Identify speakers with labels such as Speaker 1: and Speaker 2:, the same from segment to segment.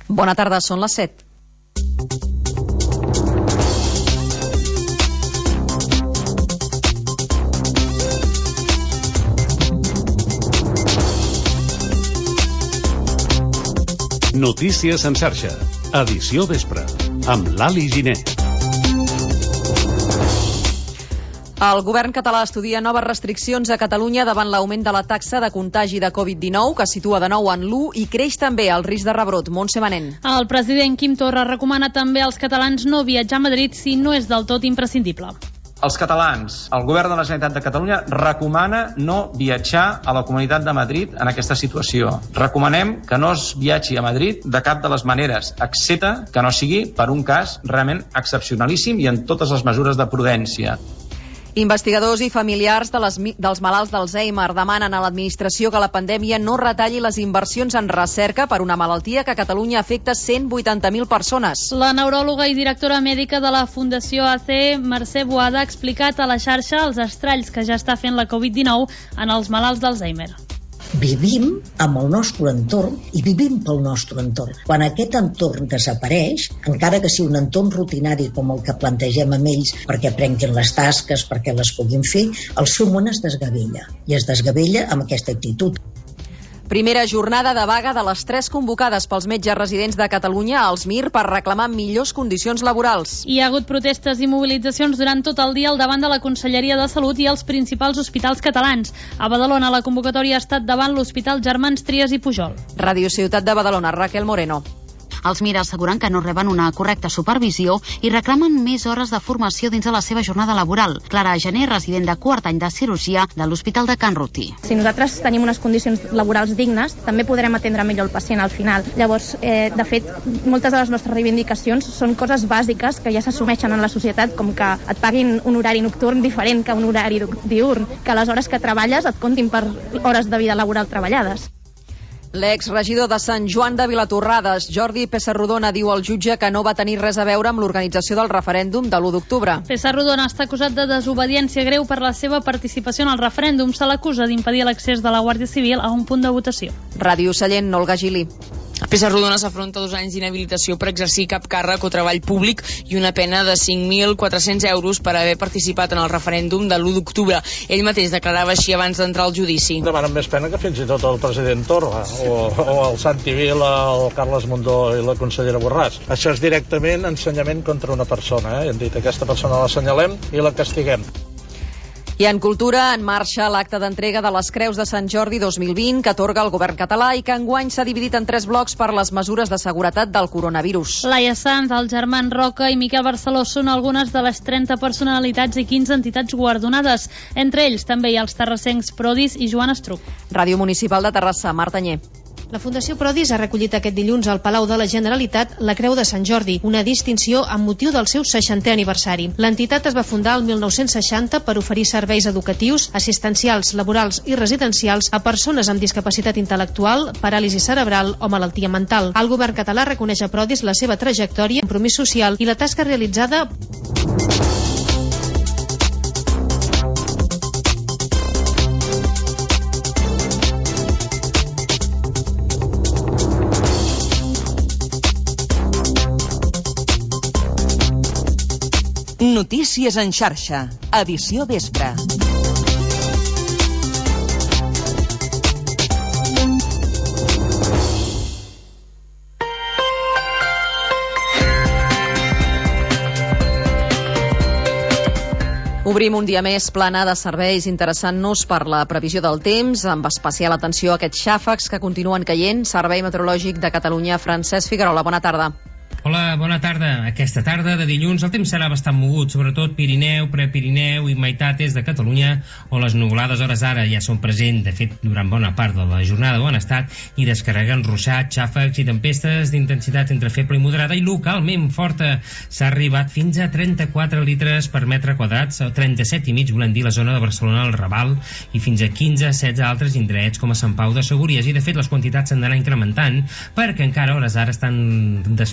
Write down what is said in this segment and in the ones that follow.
Speaker 1: Bona tarda, són les 7.
Speaker 2: Notícies en xarxa, edició vespre, amb Lali Giner.
Speaker 1: El govern català estudia noves restriccions a Catalunya davant l'augment de la taxa de contagi de Covid-19, que situa de nou en l'1, i creix també el risc de rebrot. Montse Manent.
Speaker 3: El president Quim Torra recomana també als catalans no viatjar a Madrid si no és del tot imprescindible.
Speaker 4: Els catalans, el govern de la Generalitat de Catalunya recomana no viatjar a la Comunitat de Madrid en aquesta situació. Recomanem que no es viatgi a Madrid de cap de les maneres, excepte que no sigui per un cas realment excepcionalíssim i en totes les mesures de prudència.
Speaker 1: Investigadors i familiars dels malalts d'Alzheimer demanen a l'administració que la pandèmia no retalli les inversions en recerca per una malaltia que a Catalunya afecta 180.000 persones.
Speaker 3: La neuròloga i directora mèdica de la Fundació AC, Mercè Boada, ha explicat a la xarxa els estralls que ja està fent la Covid-19 en els malalts d'Alzheimer.
Speaker 5: Vivim amb el nostre entorn i vivim pel nostre entorn. Quan aquest entorn desapareix, encara que sigui un entorn rutinari com el que plantegem amb ells perquè aprenguin les tasques, perquè les puguin fer, el seu món es desgavella. I es desgavella amb aquesta actitud.
Speaker 1: Primera jornada de vaga de les 3 convocades pels metges residents de Catalunya als MIR per reclamar millors condicions laborals.
Speaker 3: Hi ha hagut protestes i mobilitzacions durant tot el dia al davant de la Conselleria de Salut i els principals hospitals catalans. A Badalona, la convocatòria ha estat davant l'Hospital Germans Trias i Pujol.
Speaker 1: Ràdio Ciutat de Badalona, Raquel Moreno.
Speaker 6: Els MIR asseguren que no reben una correcta supervisió i reclamen més hores de formació dins de la seva jornada laboral. Clara Gené, resident de quart any de cirurgia de l'Hospital de Can Rutí.
Speaker 7: Si nosaltres tenim unes condicions laborals dignes, també podrem atendre millor el pacient al final. Llavors, de fet, moltes de les nostres reivindicacions són coses bàsiques que ja s'assumeixen en la societat, com que et paguin un horari nocturn diferent que un horari diürn, que les hores que treballes et comptin per hores de vida laboral treballades.
Speaker 1: L'exregidor de Sant Joan de Vilatorrades, Jordi Pessarrodona, diu al jutge que no va tenir res a veure amb l'organització del referèndum de l'1 d'octubre.
Speaker 3: Pessarrodona està acusat de desobediència greu per la seva participació en el referèndum. Se l'acusa d'impedir l'accés de la Guàrdia Civil a un punt de votació.
Speaker 1: Ràdio Sallent, Olga Gili.
Speaker 8: Pessarrodona s'afronta 2 anys d'inhabilitació per exercir cap càrrec o treball públic i una pena de 5.400 euros per haver participat en el referèndum de l'1 d'octubre. Ell mateix declarava així abans d'entrar al judici.
Speaker 9: Demanen més pena que fins i tot el president Torra o el Santi Vila, el Carles Mundó i la consellera Borràs. Això és directament ensenyament contra una persona. Hem dit aquesta persona l'assenyalem i la castiguem.
Speaker 1: I en cultura, en marxa l'acte d'entrega de les Creus de Sant Jordi 2020 que atorga el govern català i que enguany s'ha dividit en 3 blocs per les mesures de seguretat del coronavirus.
Speaker 3: Laia Sanz, el Germán Roca i Miquel Barceló són algunes de les 30 personalitats i 15 entitats guardonades. Entre ells també hi ha els terrassencs Prodis i Joan Estruc.
Speaker 1: Ràdio Municipal de Terrassa, Marta Nyer.
Speaker 10: La Fundació Prodis ha recollit aquest dilluns al Palau de la Generalitat la Creu de Sant Jordi, una distinció amb motiu del seu 60è aniversari. L'entitat es va fundar el 1960 per oferir serveis educatius, assistencials, laborals i residencials a persones amb discapacitat intel·lectual, paràlisi cerebral o malaltia mental. El govern català reconeix a Prodis la seva trajectòria, compromís social i la tasca realitzada
Speaker 11: Notícies en xarxa, edició vespre.
Speaker 1: Obrim un dia més plana de serveis interessant-nos per la previsió del temps, amb especial atenció a aquests xàfecs que continuen caient. Servei Meteorològic de Catalunya, Francesc Figuerola, bona tarda.
Speaker 12: Hola, bona tarda. Aquesta tarda de dilluns el temps serà bastant mogut, sobretot Pirineu, Prepirineu i meitats de Catalunya, on les nuvolades hores ara ja són presents, de fet, durant bona part de la jornada ho han estat, i descarreguen ruixats, xàfecs i tempestes d'intensitat entre feble i moderada i localment forta. S'ha arribat fins a 34 litres per metre quadrat, 37,5 volem dir la zona de Barcelona al Raval, i fins a 15-16 altres indrets com a Sant Pau de Segúries, i de fet les quantitats s'han d'anar incrementant perquè encara a hores ara estan descarregant ruixats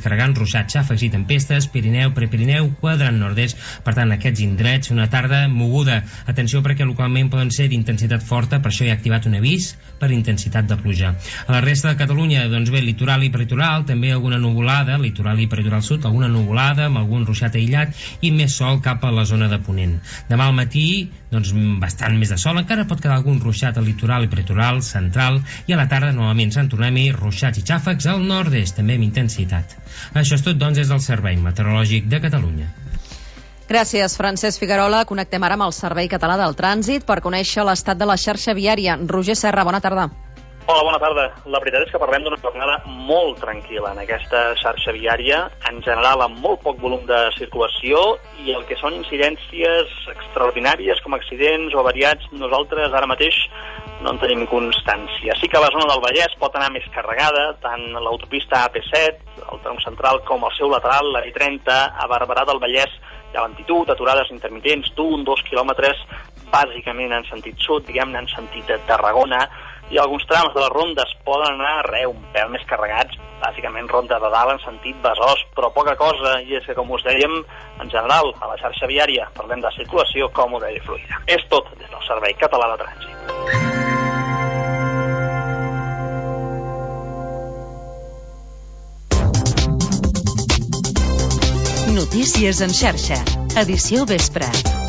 Speaker 12: ruixats, xàfecs i tempestes, Pirineu, Prepirineu, Quadrant nord-est. Per tant, aquests indrets, una tarda moguda. Atenció perquè localment poden ser d'intensitat forta, per això hi ha activat un avís per intensitat de pluja. A la resta de Catalunya, doncs bé, litoral i peritoral, també alguna nuvolada, litoral i peritoral sud, alguna nuvolada amb algun ruixat aïllat i més sol cap a la zona de Ponent. Demà al matí, doncs bastant més de sol, encara pot quedar algun ruixat al litoral i peritoral central, i a la tarda novament Sant Tornem-hi, ruixats i xàfecs al nord-est, també amb intensitat. Això és tot, doncs, des del Servei Meteorològic de Catalunya.
Speaker 1: Gràcies, Francesc Figuerola. Connectem ara amb el Servei Català del Trànsit per conèixer l'estat de la xarxa viària. Roger Serra, bona tarda.
Speaker 13: Hola, bona tarda. La veritat és que parlem d'una jornada molt tranquil·la en aquesta xarxa viària, en general amb molt poc volum de circulació, i el que són incidències extraordinàries com accidents o avariats, nosaltres ara mateix no en tenim constància. Sí que la zona del Vallès pot anar més carregada, tant l'autopista AP7, el tronc central, com el seu lateral, la I30, a Barberà del Vallès, hi ha lentitud, aturades intermitents d'1-2 quilòmetres, bàsicament en sentit sud, diguem-ne en sentit de Tarragona, i alguns trams de les rondes poden anar un pèl més carregats, bàsicament ronda de dalt en sentit Besòs, però poca cosa, i és que, com us dèiem, en general, a la xarxa viària parlem de circulació còmoda i fluida. És tot des del Servei Català de Trànsit.
Speaker 11: Notícies en xarxa, edició vespre.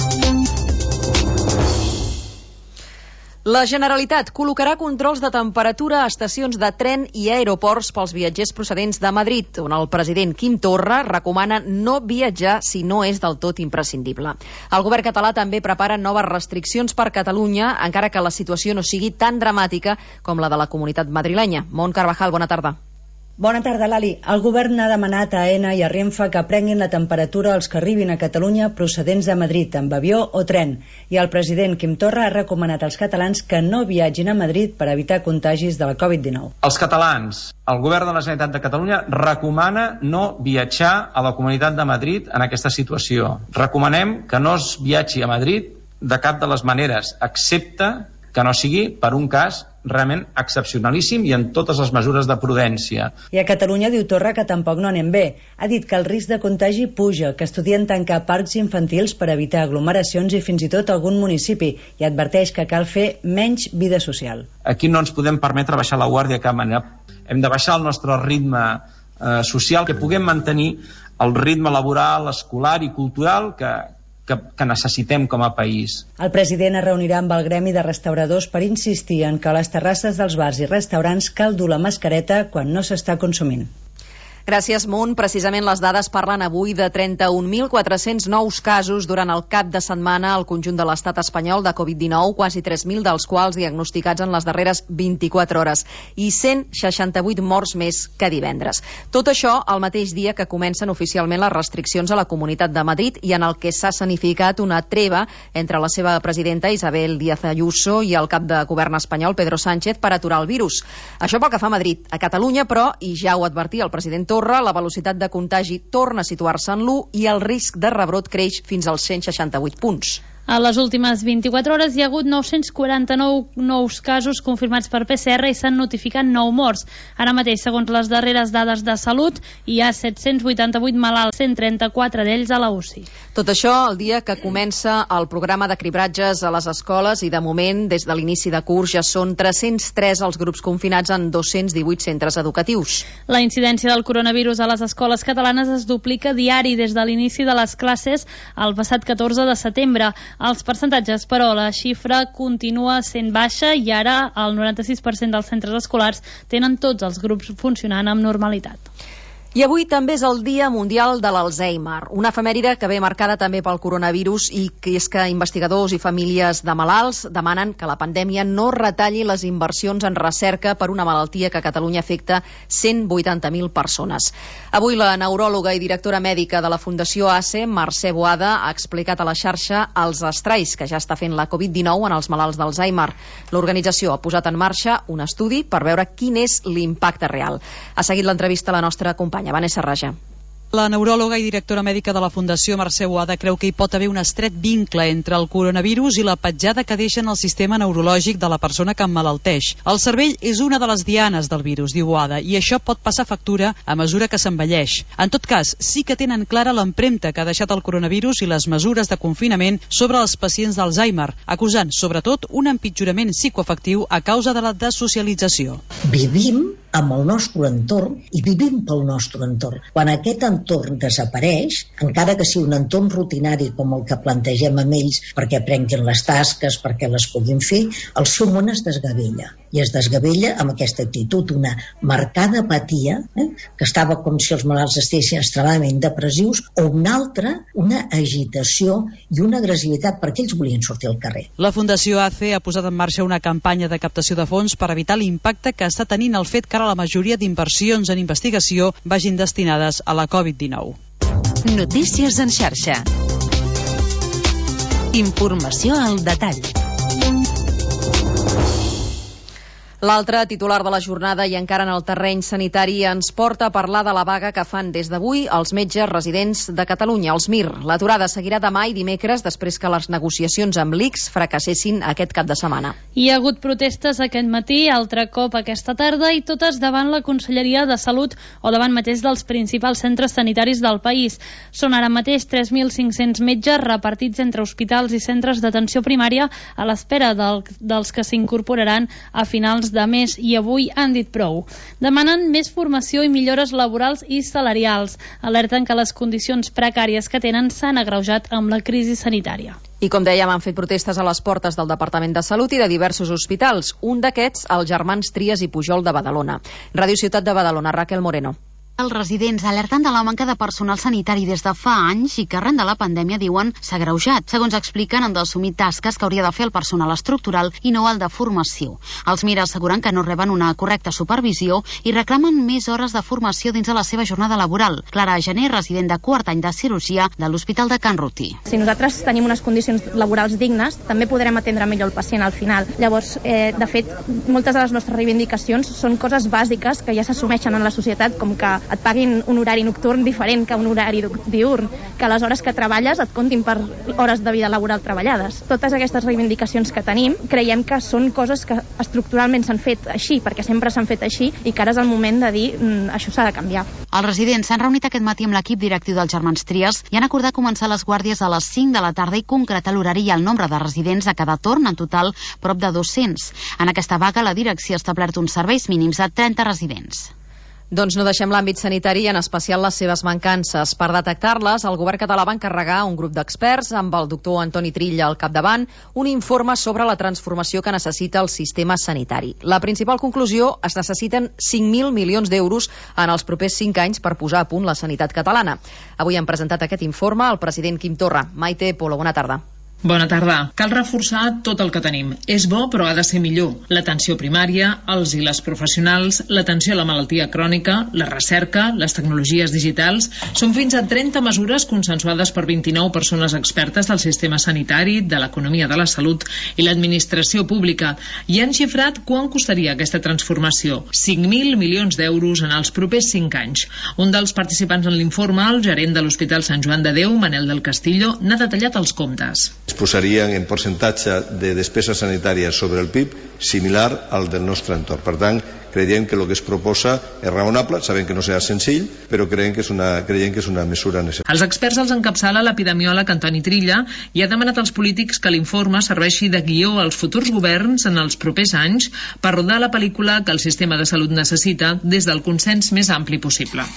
Speaker 1: La Generalitat col·locarà controls de temperatura a estacions de tren i aeroports pels viatgers procedents de Madrid, on el president Quim Torra recomana no viatjar si no és del tot imprescindible. El govern català també prepara noves restriccions per Catalunya, encara que la situació no sigui tan dramàtica com la de la comunitat madrilenya. Mont Carvajal, bona tarda.
Speaker 14: Bona tarda, Lali. El govern ha demanat a AENA i a Renfe que prenguin la temperatura als que arribin a Catalunya procedents de Madrid, amb avió o tren. I el president Quim Torra ha recomanat als catalans que no viatgin a Madrid per evitar contagis de la Covid-19.
Speaker 4: Els catalans, el govern de la Generalitat de Catalunya recomana no viatjar a la Comunitat de Madrid en aquesta situació. Recomanem que no es viatgi a Madrid de cap de les maneres, excepte que no sigui per un cas realment excepcionalíssim i en totes les mesures de prudència.
Speaker 14: I a Catalunya diu Torra que tampoc no anem bé. Ha dit que el risc de contagi puja, que estudien tancar parcs infantils per evitar aglomeracions i fins i tot algun municipi, i adverteix que cal fer menys vida social.
Speaker 4: Aquí no ens podem permetre baixar la guàrdia de cap manera. Hem de baixar el nostre ritme social, que puguem mantenir el ritme laboral, escolar i cultural que necessitem com a país.
Speaker 14: El president es reunirà amb el gremi de restauradors per insistir en que a les terrasses dels bars i restaurants cal dur la mascareta quan no s'està consumint.
Speaker 1: Gràcies, Munt. Precisament les dades parlen avui de 31.400 nous casos durant el cap de setmana al conjunt de l'estat espanyol de Covid-19, quasi 3.000 dels quals diagnosticats en les darreres 24 hores i 168 morts més que divendres. Tot això el mateix dia que comencen oficialment les restriccions a la Comunitat de Madrid i en el que s'ha escenificat una treva entre la seva presidenta Isabel Díaz Ayuso i el cap de govern espanyol Pedro Sánchez per aturar el virus. Això pel que fa a Madrid. A Catalunya, però, i ja ho advertia el president Torra, la velocitat de contagi torna a situar-se en l'1 i el risc de rebrot creix fins als 168 punts.
Speaker 3: A les últimes 24 hores hi ha hagut 949 nous casos confirmats per PCR i s'han notificat 9 morts. Ara mateix, segons les darreres dades de salut, hi ha 788 malalts, 134 d'ells a la UCI.
Speaker 1: Tot això el dia que comença el programa de cribratges a les escoles i, de moment, des de l'inici de curs ja són 303 els grups confinats en 218 centres educatius.
Speaker 3: La incidència del coronavirus a les escoles catalanes es duplica diari des de l'inici de les classes el passat 14 de setembre. Els percentatges, però, la xifra continua sent baixa i ara el 96% dels centres escolars tenen tots els grups funcionant amb normalitat.
Speaker 1: I avui també és el Dia Mundial de l'Alzheimer, una efemèride que ve marcada també pel coronavirus i que és que investigadors i famílies de malalts demanen que la pandèmia no retalli les inversions en recerca per una malaltia que a Catalunya afecta 180.000 persones. Avui la neuròloga i directora mèdica de la Fundació ACE, Mercè Boada, ha explicat a la xarxa els estralls que ja està fent la Covid-19 en els malalts d'Alzheimer. L'organització ha posat en marxa un estudi per veure quin és l'impacte real. Ha seguit l'entrevista a la nostra companya Vanessa Raja.
Speaker 15: La neuròloga i directora mèdica de la Fundació Mercè Boada creu que hi pot haver un estret vincle entre el coronavirus i la petjada que deixa en el sistema neurològic de la persona que emmalalteix. El cervell és una de les dianes del virus, diu Boada, i això pot passar factura a mesura que s'envelleix. En tot cas, sí que tenen clara l'empremta que ha deixat el coronavirus i les mesures de confinament sobre els pacients d'Alzheimer, acusant sobretot un empitjorament psicoafectiu a causa de la desocialització.
Speaker 5: Vivim amb el nostre entorn i vivim pel nostre entorn. Quan aquest entorn desapareix, encara que sigui un entorn rutinari com el que plantegem amb ells perquè aprenguin les tasques, perquè les puguin fer, el seu món es desgavella. I es desgavella amb aquesta actitud, una marcada apatia, que estava com si els malalts estiguessin extremadament depressius, o una altra, una agitació i una agressivitat perquè ells volien sortir al carrer.
Speaker 15: La Fundació ACE ha posat en marxa una campanya de captació de fons per evitar l'impacte que està tenint el fet que ara la majoria d'inversions en investigació vagin destinades a la Covid-19.
Speaker 11: Notícies en xarxa. Informació al detall.
Speaker 1: L'altre titular de la jornada i encara en el terreny sanitari ens porta a parlar de la vaga que fan des d'avui els metges residents de Catalunya, els MIR. L'aturada seguirà demà i dimecres després que les negociacions amb l'ICS fracassessin aquest cap de setmana.
Speaker 3: Hi ha hagut protestes aquest matí, altre cop aquesta tarda i totes davant la Conselleria de Salut o davant mateix dels principals centres sanitaris del país. Són ara mateix 3.500 metges repartits entre hospitals i centres d'atenció primària a l'espera dels que s'incorporaran a finals de mes i avui han dit prou. Demanen més formació i millores laborals i salarials. Alerten que les condicions precàries que tenen s'han agreujat amb la crisi sanitària.
Speaker 1: I com dèiem, han fet protestes a les portes del Departament de Salut i de diversos hospitals. Un d'aquests, els germans Trias i Pujol de Badalona. Ràdio Ciutat de Badalona, Raquel Moreno.
Speaker 6: Els residents alerten de la manca de personal sanitari des de fa anys i que arran de la pandèmia, diuen, s'ha agreujat. Segons expliquen, han d'assumir tasques que hauria de fer el personal estructural i no el de formació. Els MIR asseguren que no reben una correcta supervisió i reclamen més hores de formació dins de la seva jornada laboral. Clara Gené, resident de quart any de cirurgia de l'Hospital de Can Rutí.
Speaker 7: Si nosaltres tenim unes condicions laborals dignes, també podrem atendre millor el pacient al final. Llavors, de fet, moltes de les nostres reivindicacions són coses bàsiques que ja s'assumeixen en la societat, com que et paguin un horari nocturn diferent que un horari diurn, que les hores que treballes et comptin per hores de vida laboral treballades. Totes aquestes reivindicacions que tenim creiem que són coses que estructuralment s'han fet així, perquè sempre s'han fet així i que ara és el moment de dir això s'ha de canviar.
Speaker 6: Els residents s'han reunit aquest matí amb l'equip directiu dels germans Trias i han acordat començar les guàrdies a les 5 de la tarda i concretar l'horari i el nombre de residents a cada torn, en total prop de 200. En aquesta vaga la direcció ha establert uns serveis mínims de 30 residents.
Speaker 1: Doncs no deixem l'àmbit sanitari i en especial les seves mancances. Per detectar-les, el govern català va encarregar un grup d'experts, amb el doctor Antoni Trilla al capdavant, un informe sobre la transformació que necessita el sistema sanitari. La principal conclusió: es necessiten 5.000 milions d'euros en els propers 5 anys per posar a punt la sanitat catalana. Avui han presentat aquest informe el president Quim Torra. Maite Polo, bona tarda.
Speaker 16: Bona tarda. Cal reforçar tot el que tenim. És bo, però ha de ser millor. L'atenció primària, els i les professionals, l'atenció a la malaltia crònica, la recerca, les tecnologies digitals... Són fins a 30 mesures consensuades per 29 persones expertes del sistema sanitari, de l'economia de la salut i l'administració pública. I han xifrat quant costaria aquesta transformació. 5.000 milions d'euros en els propers 5 anys. Un dels participants en l'informe, el gerent de l'Hospital Sant Joan de Déu, Manel del Castillo, n'ha detallat els comptes.
Speaker 17: Es posarien en percentatge de despesa sanitària sobre el PIB similar al del nostre entorn. Per tant, creiem que el que es proposa és raonable, sabem que no serà senzill, però creiem que és una mesura necessària.
Speaker 16: Els experts els encapçala l'epidemiòleg Antoni Trilla i ha demanat als polítics que l'informe serveixi de guió als futurs governs en els propers anys per rodar la pel·lícula que el sistema de salut necessita des del consens més ampli possible.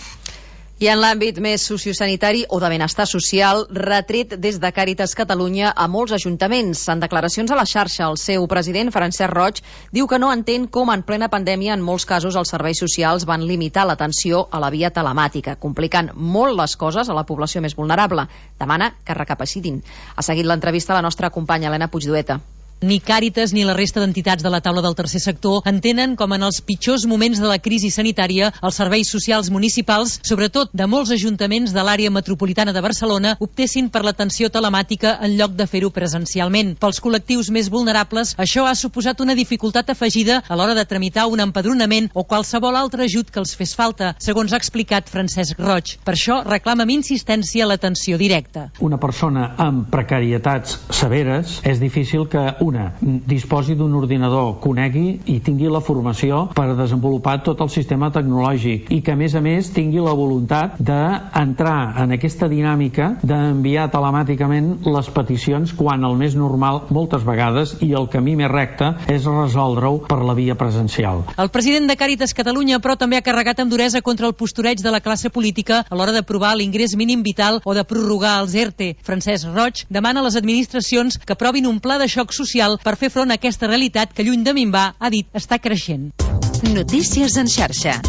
Speaker 1: I en l'àmbit més sociosanitari o de benestar social, retret des de Càritas Catalunya a molts ajuntaments. En declaracions a la xarxa, el seu president, Francesc Roig, diu que no entén com en plena pandèmia en molts casos els serveis socials van limitar l'atenció a la via telemàtica, complicant molt les coses a la població més vulnerable. Demana que recapacitin. Ha seguit l'entrevista la nostra companya Helena Puigdueta.
Speaker 18: Ni Càritas ni la resta d'entitats de la taula del tercer sector entenen com en els pitjors moments de la crisi sanitària els serveis socials municipals, sobretot de molts ajuntaments de l'àrea metropolitana de Barcelona, optessin per l'atenció telemàtica en lloc de fer-ho presencialment. Pels col·lectius més vulnerables, això ha suposat una dificultat afegida a l'hora de tramitar un empadronament o qualsevol altre ajut que els fes falta, segons ha explicat Francesc Roig. Per això reclama amb insistència l'atenció directa.
Speaker 19: Una persona amb precarietats severes és difícil que una disposi d'un ordinador, conegui i tingui la formació per desenvolupar tot el sistema tecnològic i que a més tingui la voluntat d'entrar en aquesta dinàmica d'enviar telemàticament les peticions quan el més normal moltes vegades i el camí més recte és resoldre-ho per la via presencial.
Speaker 18: El president de Càritas Catalunya, però, també ha carregat amb duresa contra el postureig de la classe política a l'hora d'aprovar l'ingrés mínim vital o de prorrogar els ERTE. Francesc Roig demana a les administracions que aprovin un pla de xoc social per fer front a aquesta realitat que, lluny de minvar, ha dit, està creixent.
Speaker 11: Notícies en xarxa.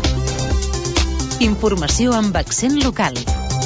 Speaker 11: Informació amb accent local.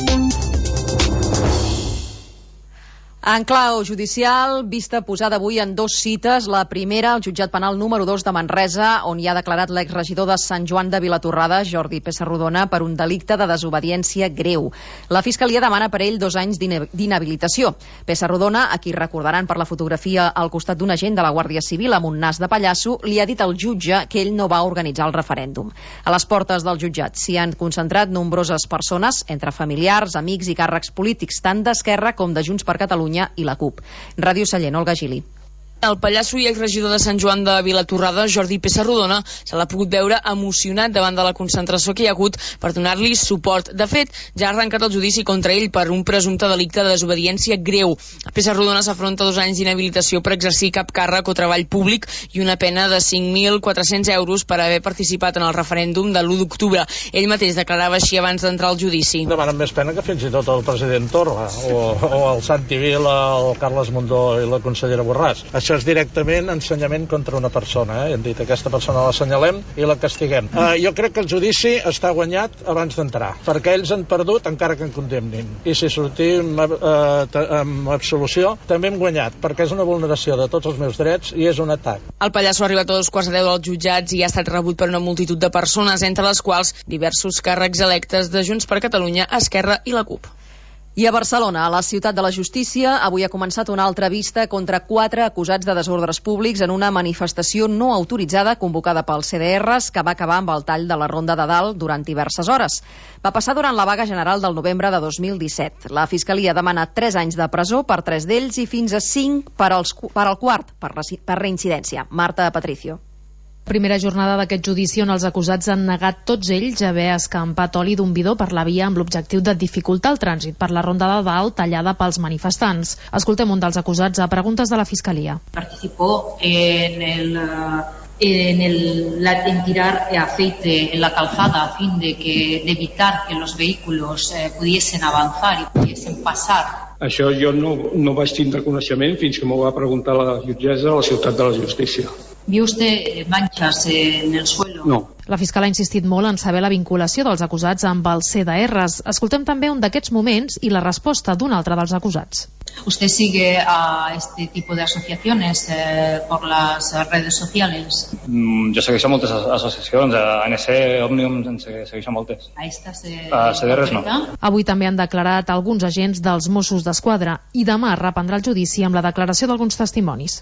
Speaker 1: En clau judicial, vista posada avui en 2 cites. La primera, al jutjat penal número 2 de Manresa, on hi ha declarat l'exregidor de Sant Joan de Vilatorrada, Jordi Pessarrodona, per un delicte de desobediència greu. La Fiscalia demana per ell 2 anys d'inhabilitació. Pessarrodona, a qui recordaran per la fotografia al costat d'un agent de la Guàrdia Civil amb un nas de pallasso, li ha dit al jutge que ell no va organitzar el referèndum. A les portes del jutjat s'hi han concentrat nombroses persones, entre familiars, amics i càrrecs polítics, tant d'Esquerra com de Junts per Catalunya i la CUP. Ràdio Sallent, Olga Gili.
Speaker 8: El pallasso i exregidor de Sant Joan de Vilatorrada, Jordi Pessarrodona, se l'ha pogut veure emocionat davant de la concentració que hi ha hagut per donar-li suport. De fet, ja ha arrencat el judici contra ell per un presumpte delicte de desobediència greu. Pessarrodona s'afronta 2 anys d'inhabilitació per exercir cap càrrec o treball públic i una pena de 5.400 euros per haver participat en el referèndum de l'1 d'octubre. Ell mateix declarava així abans d'entrar al judici.
Speaker 9: Demanen més pena que fins i tot el president Torra o el Santi Vila, el Carles Mundó i la consellera Borràs. Això és directament ensenyament contra una persona. Hem dit, aquesta persona l'assenyalem i la castiguem. Jo crec que el judici està guanyat abans d'entrar, perquè ells han perdut encara que en condemnin. I si sortim amb absolució, també hem guanyat, perquè és una vulneració de tots els meus drets i és un atac.
Speaker 8: El pallasso ha arribat a 2:15 dels jutjats i ha estat rebut per una multitud de persones, entre les quals diversos càrrecs electes de Junts per Catalunya, Esquerra i la CUP.
Speaker 1: I a Barcelona, a la ciutat de la justícia, avui ha començat una altra vista contra 4 acusats de desordres públics en una manifestació no autoritzada convocada pels CDRs que va acabar amb el tall de la Ronda de Dalt durant diverses hores. Va passar durant la vaga general del novembre de 2017. La Fiscalia ha demanat 3 anys de presó per 3 d'ells i fins a 5 per al quart, per reincidència. Marta Patricio.
Speaker 10: Primera jornada d'aquest judici on els acusats han negat tots ells haver escampat oli d'un bidó per la via amb l'objectiu de dificultar el trànsit per la Ronda de Dalt tallada pels manifestants. Escoltem un dels acusats a preguntes de la Fiscalia.
Speaker 20: Participó en tirar aceite en la calzada a fin de evitar que los vehículos pudiesen avanzar y pudiesen pasar.
Speaker 21: Això jo no vaig tindre coneixement fins que m'ho va preguntar la jutgessa a la ciutat de la justícia.
Speaker 20: ¿Vio usted manchas en el suelo?
Speaker 21: No.
Speaker 10: La fiscal ha insistit molt en saber la vinculació dels acusats amb els CDRs. Escoltem també un d'aquests moments i la resposta d'un altre dels acusats.
Speaker 20: ¿Usted sigue a este tipo de asociaciones por las redes sociales?
Speaker 22: Jo segueixo moltes associacions, a ANC, Òmnium, en segueixo moltes.
Speaker 20: A
Speaker 22: CDRs no.
Speaker 10: Avui també han declarat alguns agents dels Mossos d'Esquadra i demà reprendrà el judici amb la declaració d'alguns testimonis.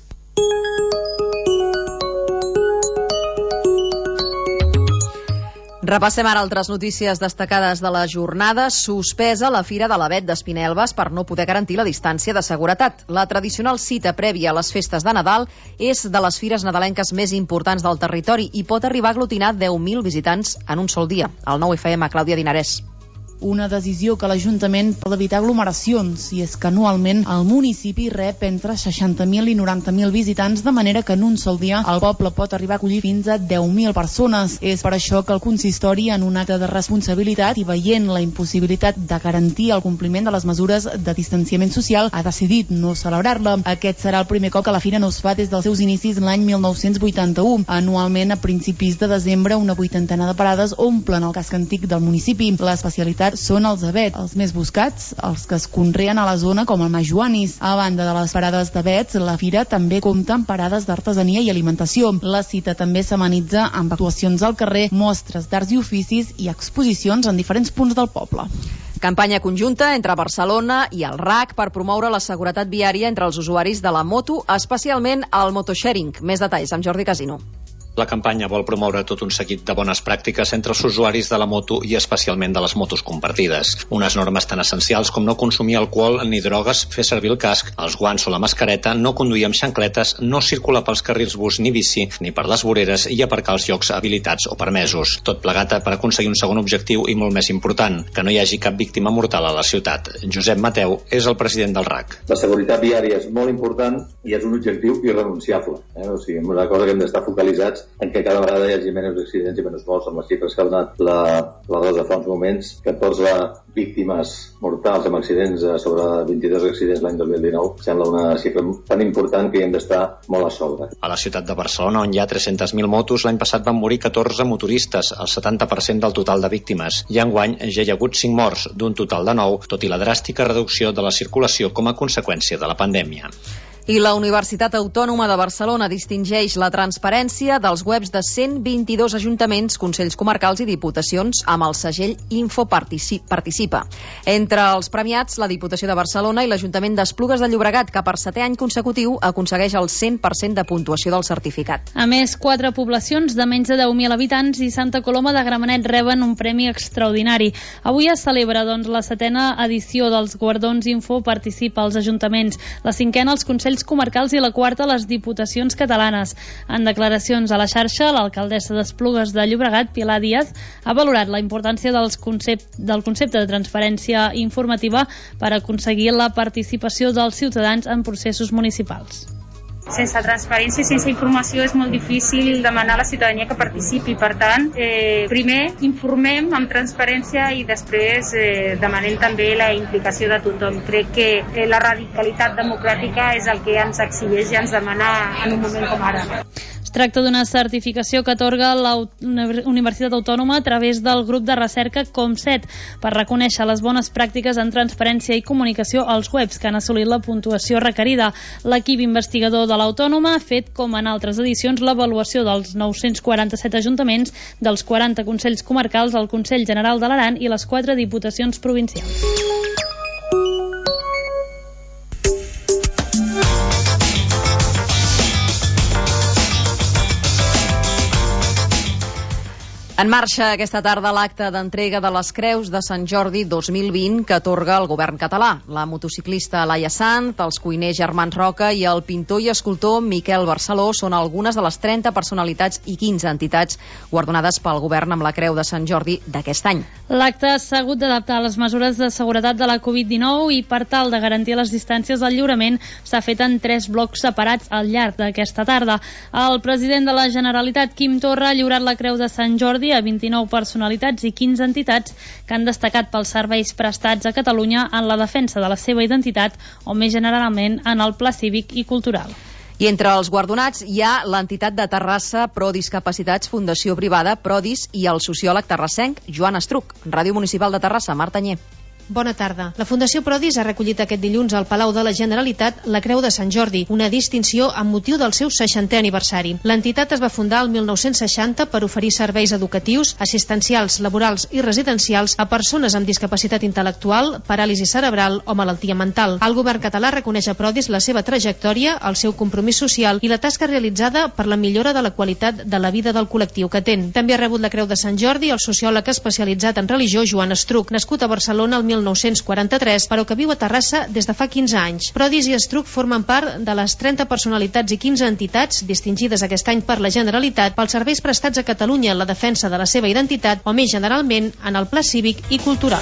Speaker 1: Repassem ara altres notícies destacades de la jornada. Suspesa la Fira de l'Avet d'Espinelves per no poder garantir la distància de seguretat. La tradicional cita prèvia a les festes de Nadal és de les fires nadalenques més importants del territori i pot arribar a aglutinar 10.000 visitants en un sol dia. Al 9FM, Clàudia Dinarès.
Speaker 23: Una decisió que l'Ajuntament pot evitar aglomeracions, i és que anualment el municipi rep entre 60.000 i 90.000 visitants, de manera que en un sol dia el poble pot arribar a acollir fins a 10.000 persones. És per això que el consistori, en un acte de responsabilitat i veient la impossibilitat de garantir el compliment de les mesures de distanciament social, ha decidit no celebrar-la. Aquest serà el primer cop que la fira no es fa des dels seus inicis l'any 1981. Anualment, a principis de desembre, una vuitantena de parades omplen el casc antic del municipi. L'especialitat són els avets, els més buscats, els que es conreen a la zona com el majoanis. A banda de les parades d'avets, la fira també compta amb parades d'artesania i alimentació. La cita també s'amenitza amb actuacions al carrer, mostres d'arts i oficis i exposicions en diferents punts del poble.
Speaker 1: Campanya conjunta entre Barcelona i el RAC per promoure la seguretat viària entre els usuaris de la moto, especialment el motosharing. Més detalls amb Jordi Casino.
Speaker 2: La campanya vol promoure tot un seguit de bones pràctiques entre els usuaris de la moto i especialment de les motos compartides. Unes normes tan essencials com no consumir alcohol ni drogues, fer servir el casc, els guants o la mascareta, no conduir amb xancletes, no circular pels carrils bus ni bici, ni per les voreres i aparcar els llocs habilitats o permesos. Tot plegat per aconseguir un segon objectiu i molt més important, que no hi hagi cap víctima mortal a la ciutat. Josep Mateu és el president del RAC.
Speaker 12: La seguretat viària és molt important i és un objectiu irrenunciable. O sigui, és una cosa que hem d'estar focalitzats en què cada vegada hi hagi menys accidents i menys morts. Amb les xifres que ha donat la Rosa fa uns moments, 14 víctimes mortals amb accidents sobre 22 accidents l'any 2019, sembla una xifra tan important que hi hem d'estar molt a sobre.
Speaker 2: A la ciutat de Barcelona, on hi ha 300.000 motos, l'any passat van morir 14 motoristes, el 70% del total de víctimes. I enguany ja hi ha hagut 5 morts, d'un total de 9, tot i la dràstica reducció de la circulació com a conseqüència de la pandèmia.
Speaker 1: I la Universitat Autònoma de Barcelona distingeix la transparència dels webs de 122 ajuntaments, consells comarcals i diputacions amb el segell Info Participa. Entre els premiats, la Diputació de Barcelona i l'Ajuntament d'Esplugues de Llobregat, que per 7è any consecutiu aconsegueix el 100% de puntuació del certificat.
Speaker 3: A més, 4 poblacions de menys de 10.000 habitants i Santa Coloma de Gramenet reben un premi extraordinari. Avui es celebra, la 7a edició dels guardons Info Participa als ajuntaments, la 5a als consells comarcals i la 4a a les diputacions catalanes. En declaracions a la xarxa, l'alcaldessa d'Esplugues de Llobregat, Pilar Díaz, ha valorat la importància del concepte de transparència informativa per aconseguir la participació dels ciutadans en processos municipals.
Speaker 13: Sense transparència i sense informació és molt difícil demanar a la ciutadania que participi. Per tant, primer informem amb transparència i després demanem també la implicació de tothom. Crec que la radicalitat democràtica és el que ens exigeix i ens demana en un moment com ara.
Speaker 3: Es tracta d'una certificació que atorga la Universitat Autònoma a través del grup de recerca COMSET per reconèixer les bones pràctiques en transparència i comunicació als webs que han assolit la puntuació requerida. L'equip investigador de l'Autònoma ha fet, com en altres edicions, l'avaluació dels 947 ajuntaments, dels 40 consells comarcals, el Consell General de l'Aran i les 4 diputacions provincials.
Speaker 1: En marxa aquesta tarda l'acte d'entrega de les Creus de Sant Jordi 2020 que atorga el govern català. La motociclista Laia Sant, els cuiners Germans Roca i el pintor i escultor Miquel Barceló són algunes de les 30 personalitats i 15 entitats guardonades pel govern amb la Creu de Sant Jordi d'aquest any.
Speaker 3: L'acte s'ha hagut d'adaptar a les mesures de seguretat de la Covid-19 i per tal de garantir les distàncies del lliurament s'ha fet en 3 blocs separats al llarg d'aquesta tarda. El president de la Generalitat, Quim Torra, ha lliurat la Creu de Sant Jordi a 29 personalitats i 15 entitats que han destacat pels serveis prestats a Catalunya en la defensa de la seva identitat o més generalment en el pla cívic i cultural.
Speaker 1: I entre els guardonats hi ha l'entitat de Terrassa Pro Discapacitats Fundació Privada Prodis i el sociòleg terrassenc Joan Estruc. Ràdio Municipal de Terrassa, Marta Nyer.
Speaker 10: Bona tarda. La Fundació Prodis ha recollit aquest dilluns al Palau de la Generalitat la Creu de Sant Jordi, una distinció amb motiu del seu 60è aniversari. L'entitat es va fundar el 1960 per oferir serveis educatius, assistencials, laborals i residencials a persones amb discapacitat intel·lectual, paràlisi cerebral o malaltia mental. El govern català reconeix a Prodis la seva trajectòria, el seu compromís social i la tasca realitzada per la millora de la qualitat de la vida del col·lectiu que atén. També ha rebut la Creu de Sant Jordi el sociòleg especialitzat en religió Joan Estruc, nascut a Barcelona el 1943, però que viu a Terrassa des de fa 15 anys. Prodis i Estruc formen part de les 30 personalitats i 15 entitats distingides aquest any per la Generalitat pels serveis prestats a Catalunya en la defensa de la seva identitat o més generalment en el pla cívic i cultural.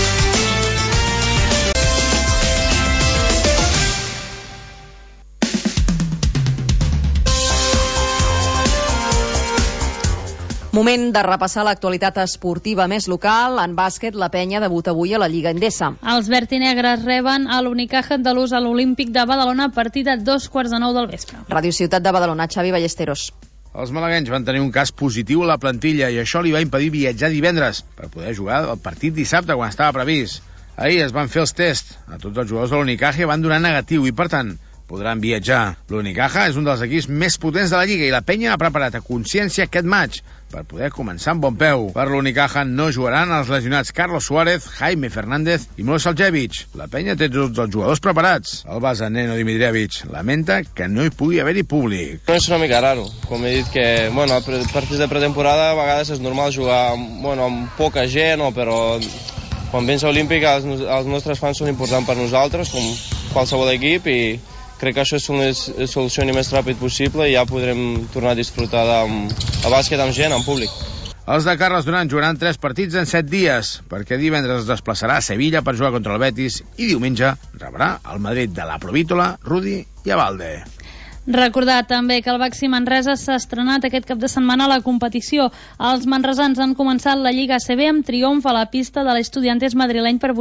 Speaker 1: Moment de repassar l'actualitat esportiva més local. En bàsquet, la Penya debuta avui a la Lliga Endesa.
Speaker 3: Els vertinegres reben a l'Unicaja Andalús a l'Olímpic de Badalona a partir de 2:15 del vespre.
Speaker 1: Ràdio Ciutat de Badalona, Xavi Ballesteros.
Speaker 4: Els malaguenys van tenir un cas positiu a la plantilla i això li va impedir viatjar divendres per poder jugar el partit dissabte quan estava previst. Ahir es van fer els tests. A tots els jugadors de l'Unicaja van donar negatiu i, per tant, podran viatjar. L'Unicaja és un dels equips més potents de la Lliga i la penya ha preparat a consciència aquest maig per poder començar amb bon peu. Per l'Unicaja no jugaran els lesionats Carlos Suárez, Jaime Fernández i Milos Saljevic. La penya té tots els jugadors preparats. El base Neno Dimitrijevic lamenta que no hi pugui haver-hi públic.
Speaker 5: És una mica raro. Com he dit que, partits de pretemporada a vegades és normal jugar amb poca gent, però quan vens a Olímpica els nostres fans són importants per nosaltres, com qualsevol equip, i crec que això es solucioni més ràpid possible i ja podrem tornar a disfrutar de bàsquet amb gent, amb públic.
Speaker 4: Els de Carles Duran jugaran 3 partits en 7 dies, perquè divendres es desplaçarà a Sevilla per jugar contra el Betis i diumenge rebrà el Madrid de la Provítola, Rudi i Abalde.
Speaker 3: Recordar també que el Baxi Manresa s'ha estrenat aquest cap de setmana a la competició. Els manresans han començat la Lliga ACB amb triomf a la pista de l'Estudiantes madrileny per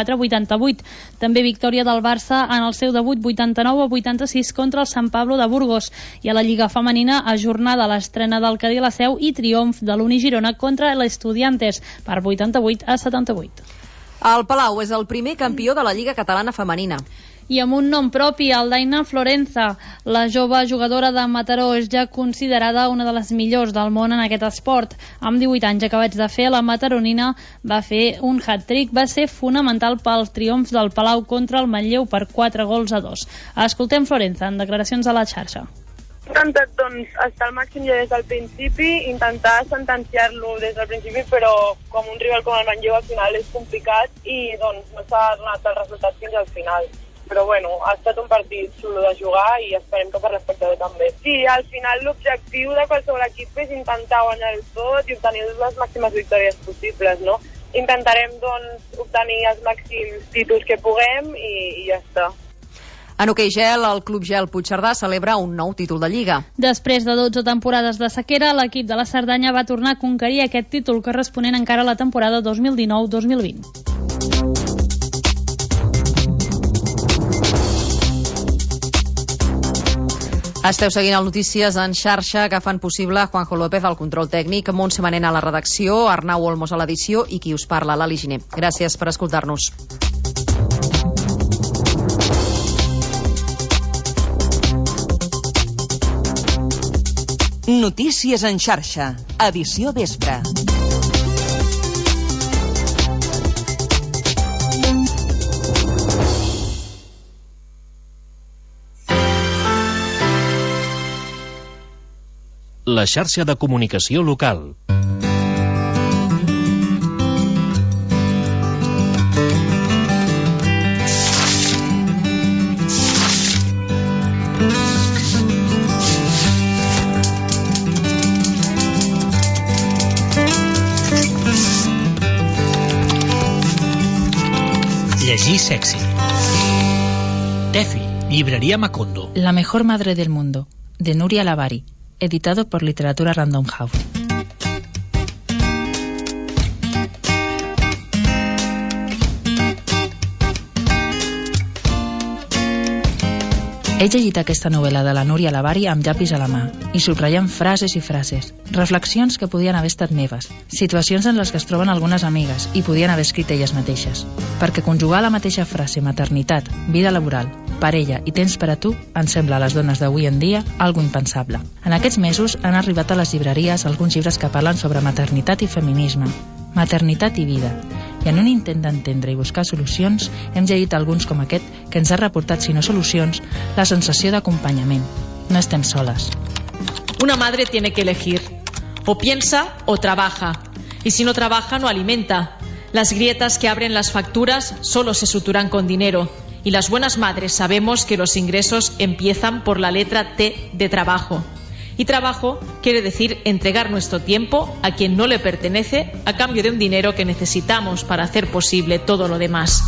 Speaker 3: 84-88. També victòria del Barça en el seu debut 89-86 contra el Sant Pablo de Burgos. I a la Lliga femenina, ajornada l'estrena del Cadí la Seu i triomf de l'Uni Girona contra l'Estudiantes per 88-78.
Speaker 1: El Palau és el primer campió de la Lliga Catalana Femenina.
Speaker 3: I amb un nom propi, el Daina Florenza. La jove jugadora de Mataró és ja considerada una de les millors del món en aquest esport. Amb 18 anys acabats de fer, la mataronina va fer un hat-trick. Va ser fonamental pels triomfs del Palau contra el Manlleu per 4-2. Escoltem Florenza en declaracions a la xarxa.
Speaker 14: He intentat estar al màxim ja des del principi, intentar sentenciar-lo des del principi, però com un rival com el Manlleu al final és complicat i no s'ha donat el resultat fins al final. Però ha estat un partit xulo de jugar i esperem que per l'espectador també. Sí, al final l'objectiu de qualsevol equip és intentar guanyar-ho tot i obtenir les màximes victòries possibles, no? Intentarem, obtenir els màxims títols que puguem i ja està.
Speaker 1: En hoquei gel, el Club Gel Puigcerdà celebra un nou títol de Lliga. Després de 12 temporades de sequera, l'equip de la Cerdanya va tornar a conquerir aquest títol corresponent encara a la temporada 2019-2020. Esteu seguint el Notícies en xarxa, que fan possible Juanjo López al control tècnic, Montse Manent a la redacció, Arnau Olmos a l'edició i qui us parla, Lali Giner. Gràcies per escoltar-nos.
Speaker 11: Notícies en xarxa, edició vespre.
Speaker 24: La xarxa de comunicació local.
Speaker 25: Llegir sexy. Tefi, llibrería Macondo.
Speaker 26: La mejor madre del mundo, de Nuria Lavari, editado por Literatura Random House. He llegit aquesta novel·la de la Núria Lavari amb llapis a la mà i subratllant frases i frases, reflexions que podien haver estat meves, situacions en les que es troben algunes amigues i podien haver escrit elles mateixes, perquè conjugar la mateixa frase maternitat, vida laboral, parella i temps per a tu ens sembla a les dones d'avui en dia algo impensable. En aquests mesos han arribat a les llibreries alguns llibres que parlen sobre maternitat i feminisme, maternitat i vida, i en un intent d'entendre i buscar solucions hem llegit alguns com aquest que ens ha reportat, si no solucions, la sensació d'acompanyament. No estem soles.
Speaker 27: Una madre tiene que elegir. O piensa o trabaja. Y si no trabaja, no alimenta. Las grietas que abren las facturas solo se suturan con dinero. Y las buenas madres sabemos que los ingresos empiezan por la letra T de trabajo. Y trabajo quiere decir entregar nuestro tiempo a quien no le pertenece a cambio de un dinero que necesitamos para hacer posible todo lo demás.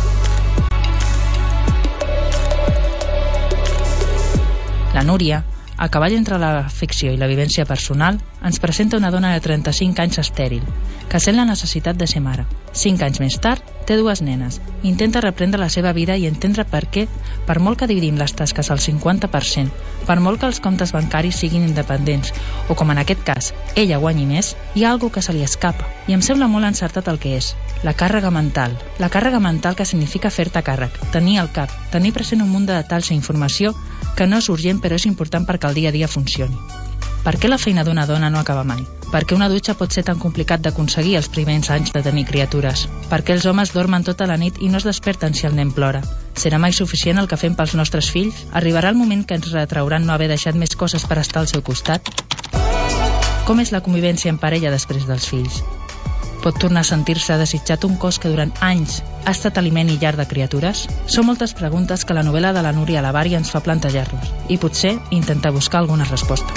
Speaker 26: La Núria, A cavall entre la ficció i la vivència personal, ens presenta una dona de 35 anys estèril, que sent la necessitat de ser mare. 5 anys més tard, té 2 nenes. Intenta reprendre la seva vida i entendre per què, per molt que dividim les tasques al 50%, per molt que els comptes bancaris siguin independents, o com en aquest cas, ella guanyi més, hi ha alguna que se li escapa. I em sembla molt encertat el que és, la càrrega mental. La càrrega mental que significa fer-te càrrec, tenir al cap, tenir present un munt de detalls i informació que no és urgent però és important perquè el dia a dia funcioni. Per què la feina d'una dona no acaba mai? Per què una dutxa pot ser tan complicat d'aconseguir els primers anys de tenir criatures? Per què els homes dormen tota la nit i no es desperten si el nen plora? Serà mai suficient el que fem pels nostres fills? Arribarà el moment que ens retrauran no haver deixat més coses per estar al seu costat? Com és la convivència en parella després dels fills? Pot tornar a sentir-se desitjat un cos que durant anys ha estat aliment i llar de criatures? Són moltes preguntes que la novel·la de la Núria Lavari ens fa plantejar-nos i potser intentar buscar alguna resposta.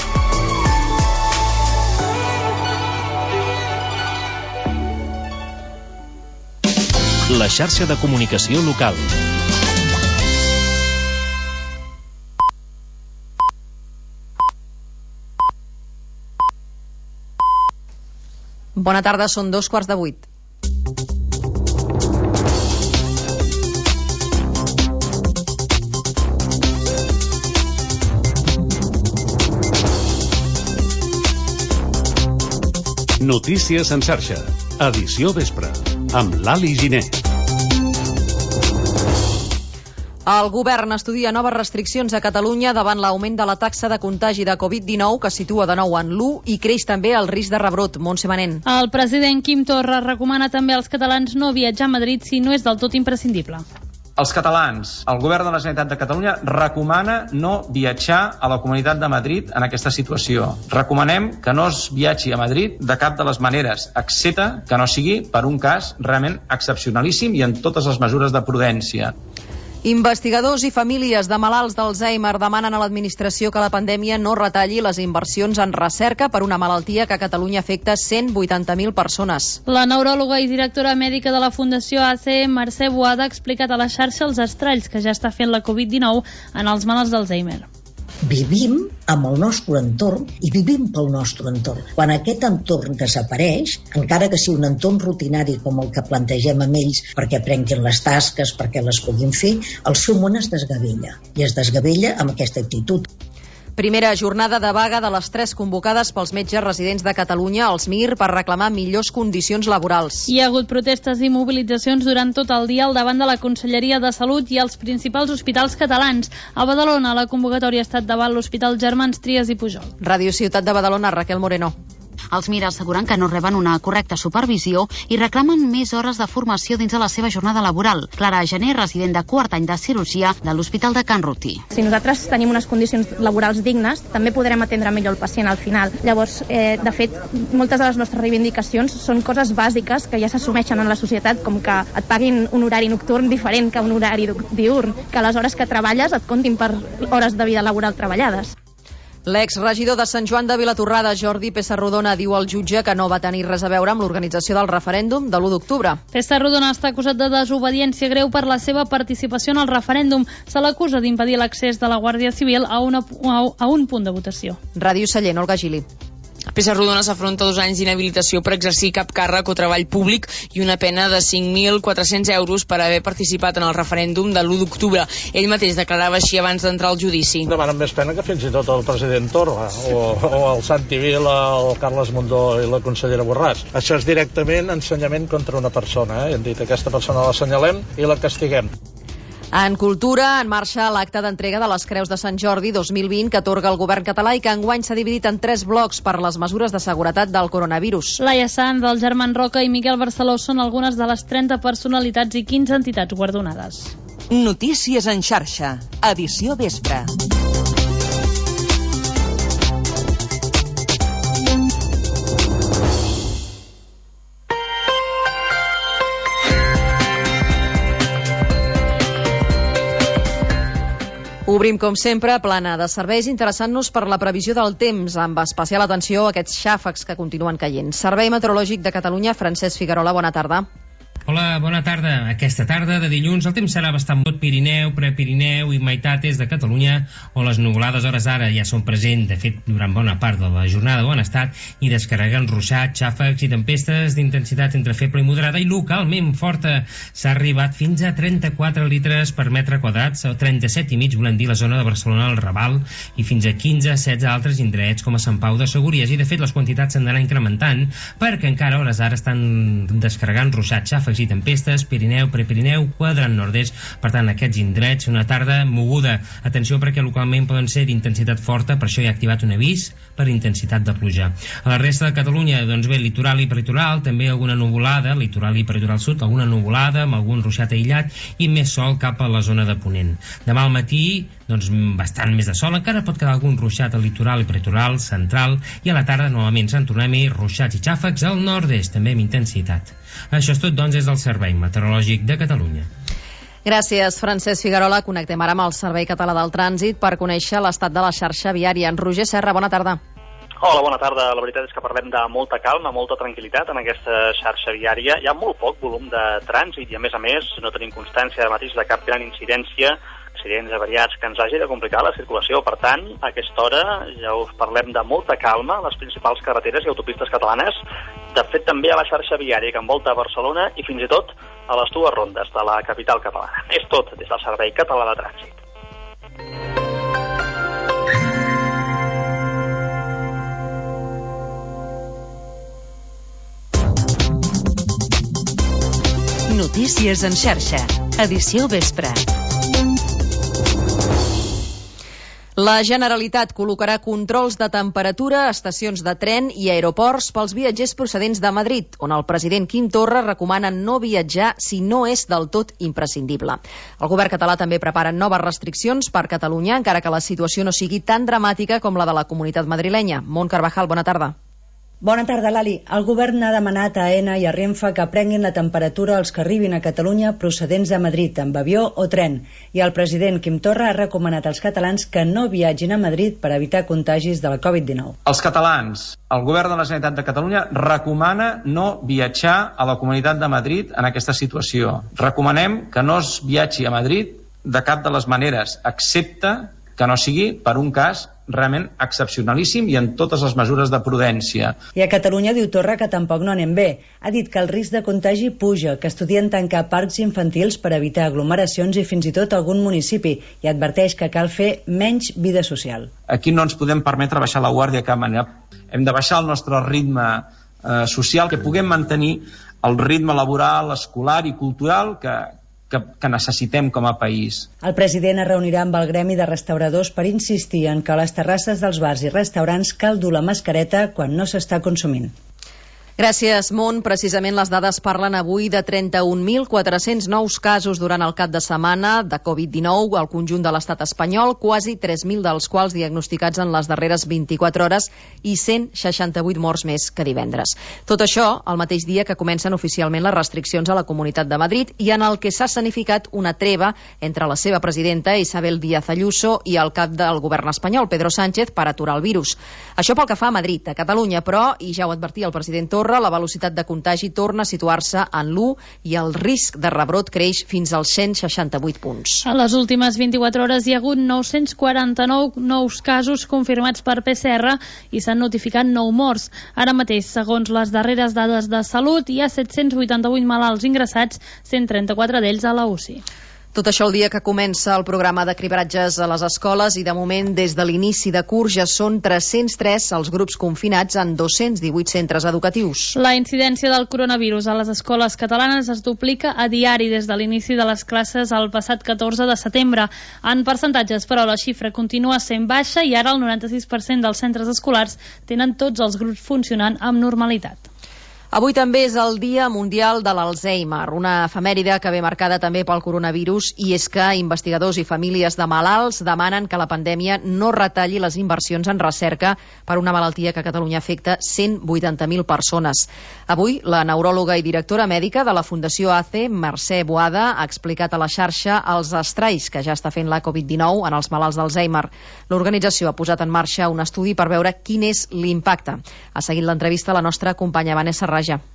Speaker 24: La xarxa de comunicació local.
Speaker 1: Bona tarda, són 7:45.
Speaker 6: Notícies en xarxa. Edició vespre. Amb l'Ali Giner.
Speaker 1: El govern estudia noves restriccions a Catalunya davant l'augment de la taxa de contagi de Covid-19, que situa de nou en l'1 i creix també el risc de rebrot. Montse Manent.
Speaker 3: El president Quim Torra recomana també als catalans no viatjar a Madrid si no és del tot imprescindible.
Speaker 7: Els catalans, el govern de la Generalitat de Catalunya recomana no viatjar a la Comunitat de Madrid en aquesta situació. Recomanem que no es viatgi a Madrid de cap de les maneres, excepte que no sigui per un cas realment excepcionalíssim i en totes les mesures de prudència.
Speaker 1: Investigadors i famílies de malalts d'Alzheimer demanen a l'administració que la pandèmia no retalli les inversions en recerca per una malaltia que a Catalunya afecta 180.000 persones.
Speaker 3: La neuròloga i directora mèdica de la Fundació AC, Mercè Boada, ha explicat a la xarxa els estralls que ja està fent la Covid-19 en els malalts d'Alzheimer.
Speaker 15: Vivim amb el nostre entorn i vivim pel nostre entorn. Quan aquest entorn desapareix, encara que sigui un entorn rutinari com el que plantegem amb ells perquè aprenguin les tasques, perquè les puguin fer, el seu món es desgavella. I es desgavella amb aquesta actitud.
Speaker 1: Primera jornada de vaga de les 3 convocades pels metges residents de Catalunya als MIR per reclamar millors condicions laborals.
Speaker 3: Hi ha hagut protestes i mobilitzacions durant tot el dia al davant de la Conselleria de Salut i els principals hospitals catalans. A Badalona, la convocatòria ha estat davant l'Hospital Germans Trias i Pujol.
Speaker 1: Ràdio Ciutat de Badalona, Raquel Moreno.
Speaker 16: Els MIR asseguren que no reben una correcta supervisió i reclamen més hores de formació dins de la seva jornada laboral. Clara Gené, resident de quart any de cirurgia de l'Hospital de Can Ruti.
Speaker 17: Si nosaltres tenim unes condicions laborals dignes, també podrem atendre millor el pacient al final. Llavors, de fet, moltes de les nostres reivindicacions són coses bàsiques que ja s'assumeixen en la societat, com que et paguin un horari nocturn diferent que un horari diürn, que les hores que treballes et comptin per hores de vida laboral treballades.
Speaker 1: L'exregidor de Sant Joan de Vilatorrada, Jordi Pessarrodona, diu al jutge que no va tenir res a veure amb l'organització del referèndum de l'1 d'octubre.
Speaker 3: Pessarrodona està acusat de desobediència greu per la seva participació en el referèndum. Se l'acusa d'impedir l'accés de la Guàrdia Civil a un punt de votació.
Speaker 1: Ràdio Sallent, Olga Gili.
Speaker 8: Pessarrodona s'afronta 2 anys d'inhabilitació per exercir cap càrrec o treball públic i una pena de 5.400 euros per haver participat en el referèndum de l'1 d'octubre. Ell mateix declarava així abans d'entrar al judici.
Speaker 9: Demanen més pena que fins i tot el president Torra o el Santi Vila, el Carles Mundó i la consellera Borràs. Això és directament ensenyament contra una persona. Hem dit aquesta persona l'assenyalem i la castiguem.
Speaker 1: En cultura, en marxa l'acte d'entrega de les Creus de Sant Jordi 2020 que atorga el govern català i que enguany s'ha dividit en 3 blocs per les mesures de seguretat del coronavirus.
Speaker 3: Laia Sanz, el Germán Roca i Miquel Barceló són algunes de les 30 personalitats i 15 entitats guardonades.
Speaker 11: Notícies en xarxa. Edició vespre.
Speaker 1: Obrim, com sempre, plana de serveis interessant-nos per la previsió del temps, amb especial atenció a aquests xàfecs que continuen caient. Servei Meteorològic de Catalunya, Francesc Figuerola, bona tarda.
Speaker 12: Hola, bona tarda. Aquesta tarda de dilluns el temps serà bastant tot Pirineu, Prepirineu i Maitates de Catalunya, on les nuvolades hores ara ja són presents, de fet, durant bona part de la jornada ho han estat, i descarreguen ruixats, xàfecs i tempestes d'intensitat entre feble i moderada, i localment forta. S'ha arribat fins a 34 litres per metre quadrat, o 37,5 volem dir la zona de Barcelona, el Raval, i fins a 15-16 altres indrets com a Sant Pau de Segúries, i de fet les quantitats s'han d'anar incrementant perquè encara a hores ara estan descarregant ruixats, xàfecs i tempestes, Pirineu, Prepirineu, quadrant nord-est. Per tant, aquests indrets, una tarda moguda. Atenció perquè localment poden ser d'intensitat forta, per això hi ha activat un avís per intensitat de pluja. A la resta de Catalunya, doncs bé, litoral i peritoral, també alguna nuvolada, litoral i peritoral sud, alguna nuvolada amb algun ruixat aïllat i més sol cap a la zona de Ponent. Demà al matí, doncs bastant més de sol, encara pot quedar algun ruixat al litoral i peritoral central, i a la tarda novament Sant Tornem-hi, ruixats i xàfecs al nord-est, també amb intensitat. Això és tot, doncs, des del Servei Meteorològic de Catalunya.
Speaker 1: Gràcies, Francesc Figuerola. Connectem ara amb el Servei Català del Trànsit per conèixer l'estat de la xarxa viària. En Roger Serra, bona tarda.
Speaker 18: Hola, bona tarda. La veritat és que parlem de molta calma, molta tranquil·litat en aquesta xarxa viària. Hi ha molt poc volum de trànsit i, a més, no tenim constància de mateix de cap gran incidència, accidents avariats que ens hagi de complicar la circulació. Per tant, a aquesta hora ja us parlem de molta calma a les principals carreteres i autopistes catalanes, de fet també a la xarxa viària que envolta Barcelona i fins i tot a les dues rondes de la capital catalana. És tot des del Servei Català de Trànsit.
Speaker 11: Notícies en xarxa, edició vespre.
Speaker 1: La Generalitat col·locarà controls de temperatura a estacions de tren i aeroports pels viatgers procedents de Madrid, on el president Quim Torra recomana no viatjar si no és del tot imprescindible. El govern català també prepara noves restriccions per Catalunya, encara que la situació no sigui tan dramàtica com la de la comunitat madrilenya. Mont Carvajal, bona tarda.
Speaker 19: Bona tarda, Lali. El govern ha demanat a AENA i a Renfe que prenguin la temperatura als que arribin a Catalunya procedents de Madrid, amb avió o tren. I el president Quim Torra ha recomanat als catalans que no viatgin a Madrid per evitar contagis de la Covid-19.
Speaker 7: Els catalans, el govern de la Generalitat de Catalunya recomana no viatjar a la Comunitat de Madrid en aquesta situació. Recomanem que no es viatgi a Madrid de cap de les maneres, excepte que no sigui per un cas realment excepcionalíssim i en totes les mesures de prudència.
Speaker 19: I a Catalunya diu Torra que tampoc no anem bé. Ha dit que el risc de contagi puja, que estudien tancar parcs infantils per evitar aglomeracions i fins i tot algun municipi, i adverteix que cal fer menys vida social.
Speaker 7: Aquí no ens podem permetre baixar la guàrdia de cap manera. Hem de baixar el nostre ritme social, que puguem mantenir el ritme laboral, escolar i cultural que necessitem com a país.
Speaker 19: El president es reunirà amb el gremi de restauradors per insistir en que a les terrasses dels bars i restaurants cal dur la mascareta quan no s'està consumint.
Speaker 1: Gràcies, Mont. Precisament les dades parlen avui de 31.400 nous casos durant el cap de setmana de Covid-19 al conjunt de l'estat espanyol, quasi 3.000 dels quals diagnosticats en les darreres 24 hores i 168 morts més que divendres. Tot això el mateix dia que comencen oficialment les restriccions a la Comunitat de Madrid i en el que s'ha escenificat una treva entre la seva presidenta Isabel Díaz Ayuso i el cap del govern espanyol, Pedro Sánchez, per aturar el virus. Això pel que fa a Madrid. A Catalunya, però, i ja ho advertia el president Torra, la velocitat de contagi torna a situar-se en l'1 i el risc de rebrot creix fins als 168 punts.
Speaker 3: A les últimes 24 hores hi ha hagut 949 nous casos confirmats per PCR i s'han notificat 9 morts. Ara mateix, segons les darreres dades de salut, hi ha 788 malalts ingressats, 134 d'ells a la UCI.
Speaker 1: Tot això el dia que comença el programa de cribratges a les escoles i de moment des de l'inici de curs ja són 303 els grups confinats en 218 centres educatius.
Speaker 3: La incidència del coronavirus a les escoles catalanes es duplica a diari des de l'inici de les classes el passat 14 de setembre. En percentatges, però, la xifra continua sent baixa i ara el 96% dels centres escolars tenen tots els grups funcionant amb normalitat.
Speaker 1: Avui també és el Dia Mundial de l'Alzheimer, una efemèride que ve marcada també pel coronavirus, i és que investigadors i famílies de malalts demanen que la pandèmia no retalli les inversions en recerca per una malaltia que a Catalunya afecta 180.000 persones. Avui, la neuròloga i directora mèdica de la Fundació ACE, Mercè Boada, ha explicat a la xarxa els estralls que ja està fent la Covid-19 en els malalts d'Alzheimer. L'organització ha posat en marxa un estudi per veure quin és l'impacte. Ha seguit l'entrevista la nostra companya Vanessa Raja.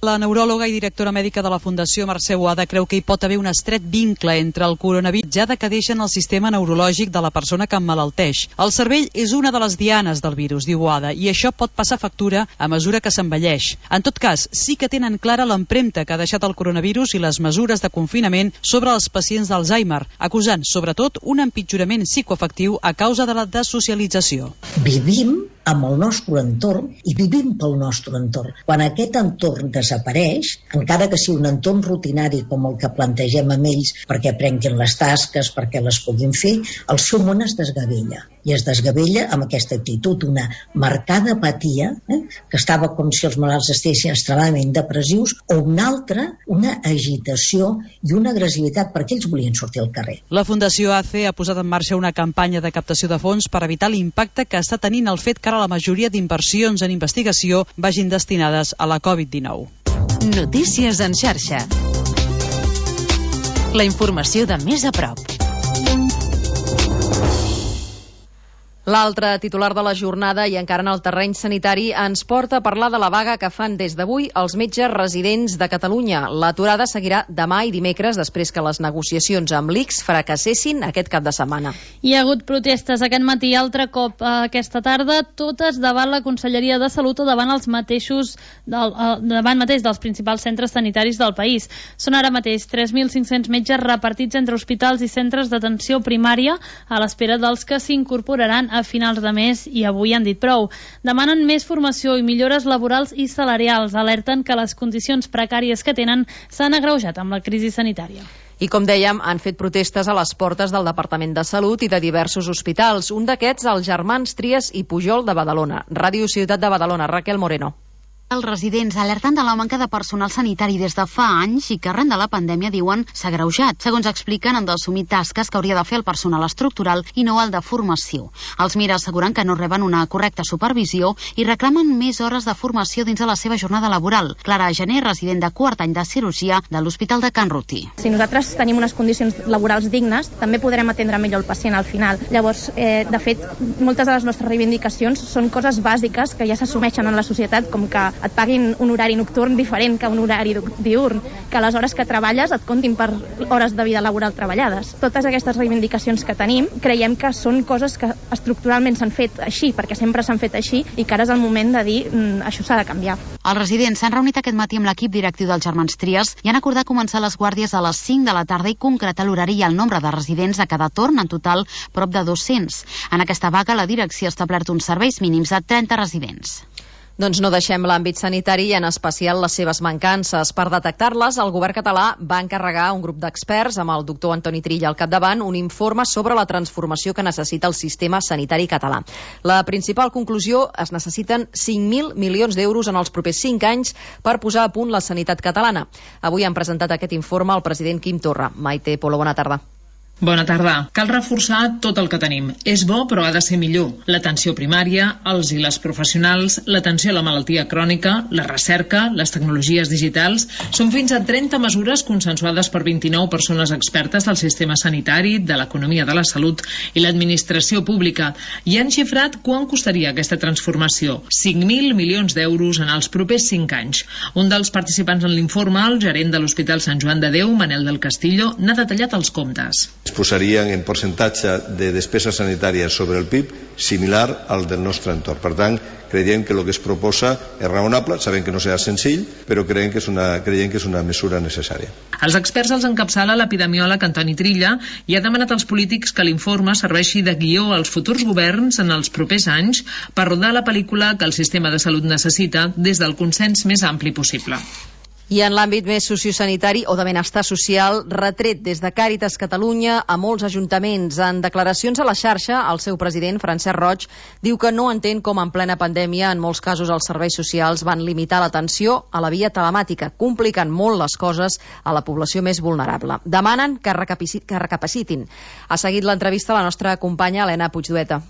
Speaker 2: La neuròloga i directora mèdica de la Fundació Mercè Boada creu que hi pot haver un estret vincle entre el coronavirus ja decadeix en el sistema neurològic de la persona que emmalalteix. El cervell és una de les dianes del virus, diu Boada, i això pot passar factura a mesura que s'envelleix. En tot cas, sí que tenen clara l'empremta que ha deixat el coronavirus i les mesures de confinament sobre els pacients d'Alzheimer, acusant, sobretot, un empitjorament psicoafectiu a causa de la desocialització.
Speaker 15: Vivim amb el nostre entorn i vivim pel nostre entorn. Quan aquest entorn desapareix, encara que sigui un entorn rutinari com el que plantegem amb ells perquè prenguin les tasques, perquè les puguin fer, el seu món es desgavella. I es desgavella amb aquesta actitud, una marcada apatia, que estava com si els malalts estiguessin extremadament depressius, o una altra, una agitació i una agressivitat perquè ells volien sortir al carrer.
Speaker 2: La Fundació ACE ha posat en marxa una campanya de captació de fons per evitar l'impacte que està tenint el fet que ara la majoria d'inversions en investigació vagin destinades a la Covid-19.
Speaker 11: Notícies en xarxa. La informació de més a prop.
Speaker 1: L'altre titular de la jornada, i encara en el terreny sanitari, ens porta a parlar de la vaga que fan des d'avui els metges residents de Catalunya. L'aturada seguirà demà i dimecres, després que les negociacions amb l'ICS fracassessin aquest cap de setmana.
Speaker 3: Hi ha hagut protestes aquest matí, altre cop aquesta tarda, totes davant la Conselleria de Salut o davant els mateixos davant mateix dels principals centres sanitaris del país. Són ara mateix 3.500 metges repartits entre hospitals i centres d'atenció primària a l'espera dels que s'incorporaran a finals de mes i avui han dit prou. Demanen més formació i millores laborals i salarials. Alerten que les condicions precàries que tenen s'han agreujat amb la crisi sanitària.
Speaker 1: I com dèiem, han fet protestes a les portes del Departament de Salut i de diversos hospitals. Un d'aquests, els germans Trias i Pujol de Badalona. Ràdio Ciutat de Badalona, Raquel Moreno.
Speaker 16: Els residents alerten de la manca de personal sanitari des de fa anys i que arran de la pandèmia, diuen, s'ha agreujat. Segons expliquen, han d'assumir tasques que hauria de fer el personal estructural i no el de formació. Els MIR asseguren que no reben una correcta supervisió i reclamen més hores de formació dins de la seva jornada laboral. Clara Gené, resident de quart any de cirurgia de l'Hospital de Can Rutí.
Speaker 17: Si nosaltres tenim unes condicions laborals dignes, també podrem atendre millor el pacient al final. Llavors, de fet, moltes de les nostres reivindicacions són coses bàsiques que ja s'assumeixen en la societat, com que et paguin un horari nocturn diferent que un horari diurn, que les hores que treballes et comptin per hores de vida laboral treballades. Totes aquestes reivindicacions que tenim creiem que són coses que estructuralment s'han fet així, perquè sempre s'han fet així i que ara és el moment de dir això s'ha de canviar.
Speaker 16: Els residents s'han reunit aquest matí amb l'equip directiu dels germans Trias i han acordat començar les guàrdies a les 5 de la tarda i concretar l'horari i el nombre de residents a cada torn, en total prop de 200. En aquesta vaga la direcció ha establert uns serveis mínims a 30 residents.
Speaker 1: Doncs no deixem l'àmbit sanitari i en especial les seves mancances. Per detectar-les, el govern català va encarregar a un grup d'experts, amb el doctor Antoni Trilla al capdavant, un informe sobre la transformació que necessita el sistema sanitari català. La principal conclusió: es necessiten 5.000 milions d'euros en els propers 5 anys per posar a punt la sanitat catalana. Avui han presentat aquest informe el president Quim Torra. Maite Polo, bona tarda.
Speaker 10: Bona tarda. Cal reforçar tot el que tenim. És bo, però ha de ser millor. L'atenció primària, els i les professionals, l'atenció a la malaltia crònica, la recerca, les tecnologies digitals... Són fins a 30 mesures consensuades per 29 persones expertes del sistema sanitari, de l'economia de la salut i l'administració pública. I han xifrat quant costaria aquesta transformació. 5.000 milions d'euros en els propers 5 anys. Un dels participants en l'informe, el gerent de l'Hospital Sant Joan de Déu, Manel del Castillo, n'ha detallat els comptes.
Speaker 13: Es posarien en percentatge de despesa sanitària sobre el PIB similar al del nostre entorn. Per tant, creiem que el que es proposa és raonable, sabem que no serà senzill, però creiem que és una mesura necessària.
Speaker 10: Els experts els encapçala l'epidemiòleg Antoni Trilla i ha demanat als polítics que l'informe serveixi de guió als futurs governs en els propers anys per rodar la pel·lícula que el sistema de salut necessita des del consens més ampli possible.
Speaker 1: I en l'àmbit més sociosanitari o de benestar social, retret des de Càritas Catalunya a molts ajuntaments. En declaracions a la xarxa, el seu president, Francesc Roig, diu que no entén com en plena pandèmia en molts casos els serveis socials van limitar l'atenció a la via telemàtica, complicant molt les coses a la població més vulnerable. Demanen que recapacitin. Ha seguit l'entrevista la nostra companya Helena Puigdueta.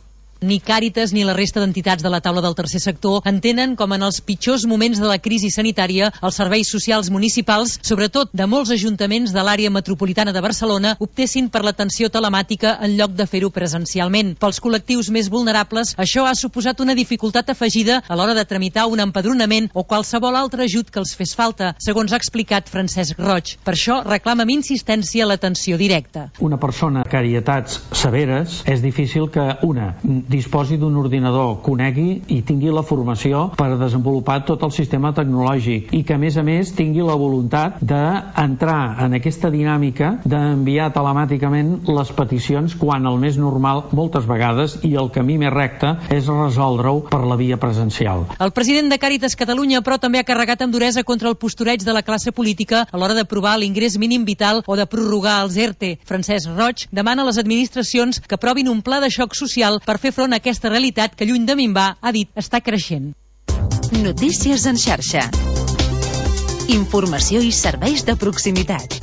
Speaker 2: Ni Càritas ni la resta d'entitats de la taula del tercer sector entenen com en els pitjors moments de la crisi sanitària els serveis socials municipals, sobretot de molts ajuntaments de l'àrea metropolitana de Barcelona, optessin per l'atenció telemàtica en lloc de fer-ho presencialment. Pels col·lectius més vulnerables, això ha suposat una dificultat afegida a l'hora de tramitar un empadronament o qualsevol altre ajut que els fes falta, segons ha explicat Francesc Roig. Per això reclama amb insistència l'atenció directa.
Speaker 4: Una persona amb varietats severes és difícil que una disposi d'un ordinador, conegui i tingui la formació per desenvolupar tot el sistema tecnològic i que a més tingui la voluntat d'entrar en aquesta dinàmica d'enviar telemàticament les peticions quan el més normal moltes vegades i el camí més recte és resoldre-ho per la via presencial.
Speaker 2: El president de Càritas Catalunya, però, també ha carregat amb duresa contra el postureig de la classe política a l'hora d'aprovar l'ingrés mínim vital o de prorrogar els ERTE. Francesc Roig demana a les administracions que aprovin un pla de xoc social per fer front a aquesta realitat que, lluny de minvar, ha dit, està creixent.
Speaker 11: Notícies en xarxa. Informació i serveis de proximitat.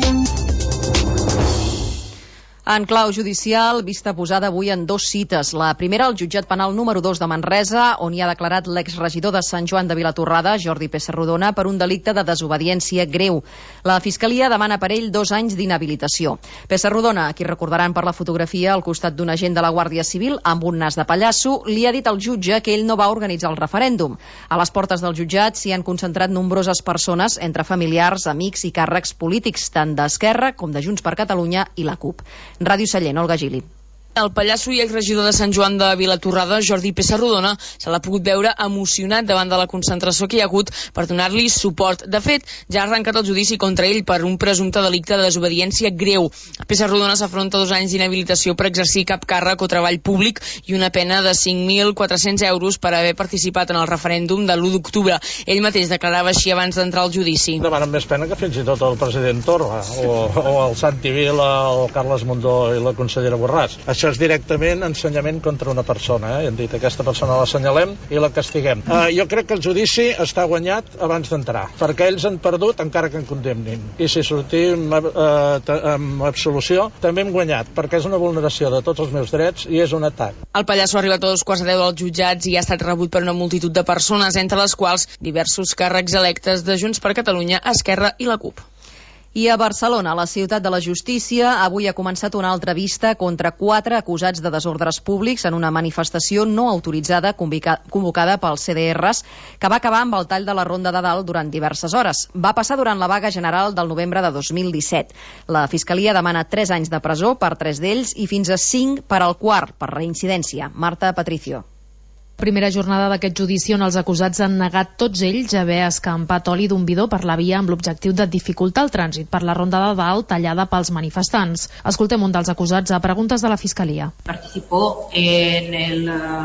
Speaker 1: En clau judicial, vista posada avui en 2 cites. La primera, al jutjat penal número 2 de Manresa, on hi ha declarat l'exregidor de Sant Joan de Vilatorrada, Jordi Pessarrodona, per un delicte de desobediència greu. La Fiscalia demana per ell 2 anys d'inhabilitació. Pessarrodona, a qui recordaran per la fotografia al costat d'un agent de la Guàrdia Civil amb un nas de pallasso, li ha dit al jutge que ell no va organitzar el referèndum. A les portes del jutjat s'hi han concentrat nombroses persones, entre familiars, amics i càrrecs polítics, tant d'Esquerra com de Junts per Catalunya i la CUP. Ràdio Sallent, Olga Gili.
Speaker 8: El pallasso i exregidor de Sant Joan de Vilatorrada, Jordi Pessarrodona, se l'ha pogut veure emocionat davant de la concentració que hi ha hagut per donar-li suport. De fet, ja ha arrencat el judici contra ell per un presumpte delicte de desobediència greu. Pessarrodona s'afronta 2 anys d'inhabilitació per exercir cap càrrec o treball públic i una pena de 5.400 euros per haver participat en el referèndum de l'1 d'octubre. Ell mateix declarava així abans d'entrar al judici.
Speaker 9: Demanen més pena que fins i tot el president Torra o el Santi Vila, el Carles Mundó i la consellera Borràs. Això és directament ensenyament contra una persona. Hem dit, aquesta persona l'assenyalem i la castiguem. Jo crec que el judici està guanyat abans d'entrar, perquè ells han perdut encara que en condemnin. I si sortim amb absolució, també hem guanyat, perquè és una vulneració de tots els meus drets i és un atac.
Speaker 8: El pallasso ha arribat a 2:15 dels jutjats i ha estat rebut per una multitud de persones, entre les quals diversos càrrecs electes de Junts per Catalunya, Esquerra i la CUP.
Speaker 1: I a Barcelona, la ciutat de la justícia, avui ha començat una altra vista contra 4 acusats de desordres públics en una manifestació no autoritzada convocada pels CDRs, que va acabar amb el tall de la Ronda de Dalt durant diverses hores. Va passar durant la vaga general del novembre de 2017. La Fiscalia demana 3 anys de presó per 3 d'ells i fins a 5 per al quart, per reincidència. Marta Patricio.
Speaker 27: Primera jornada d'aquest judici on els acusats han negat tots ells haver escampat oli d'un bidó per la via amb l'objectiu de dificultar el trànsit per la Ronda de Dalt tallada pels manifestants. Escoltem un dels acusats a preguntes de la Fiscalia.
Speaker 5: Participó en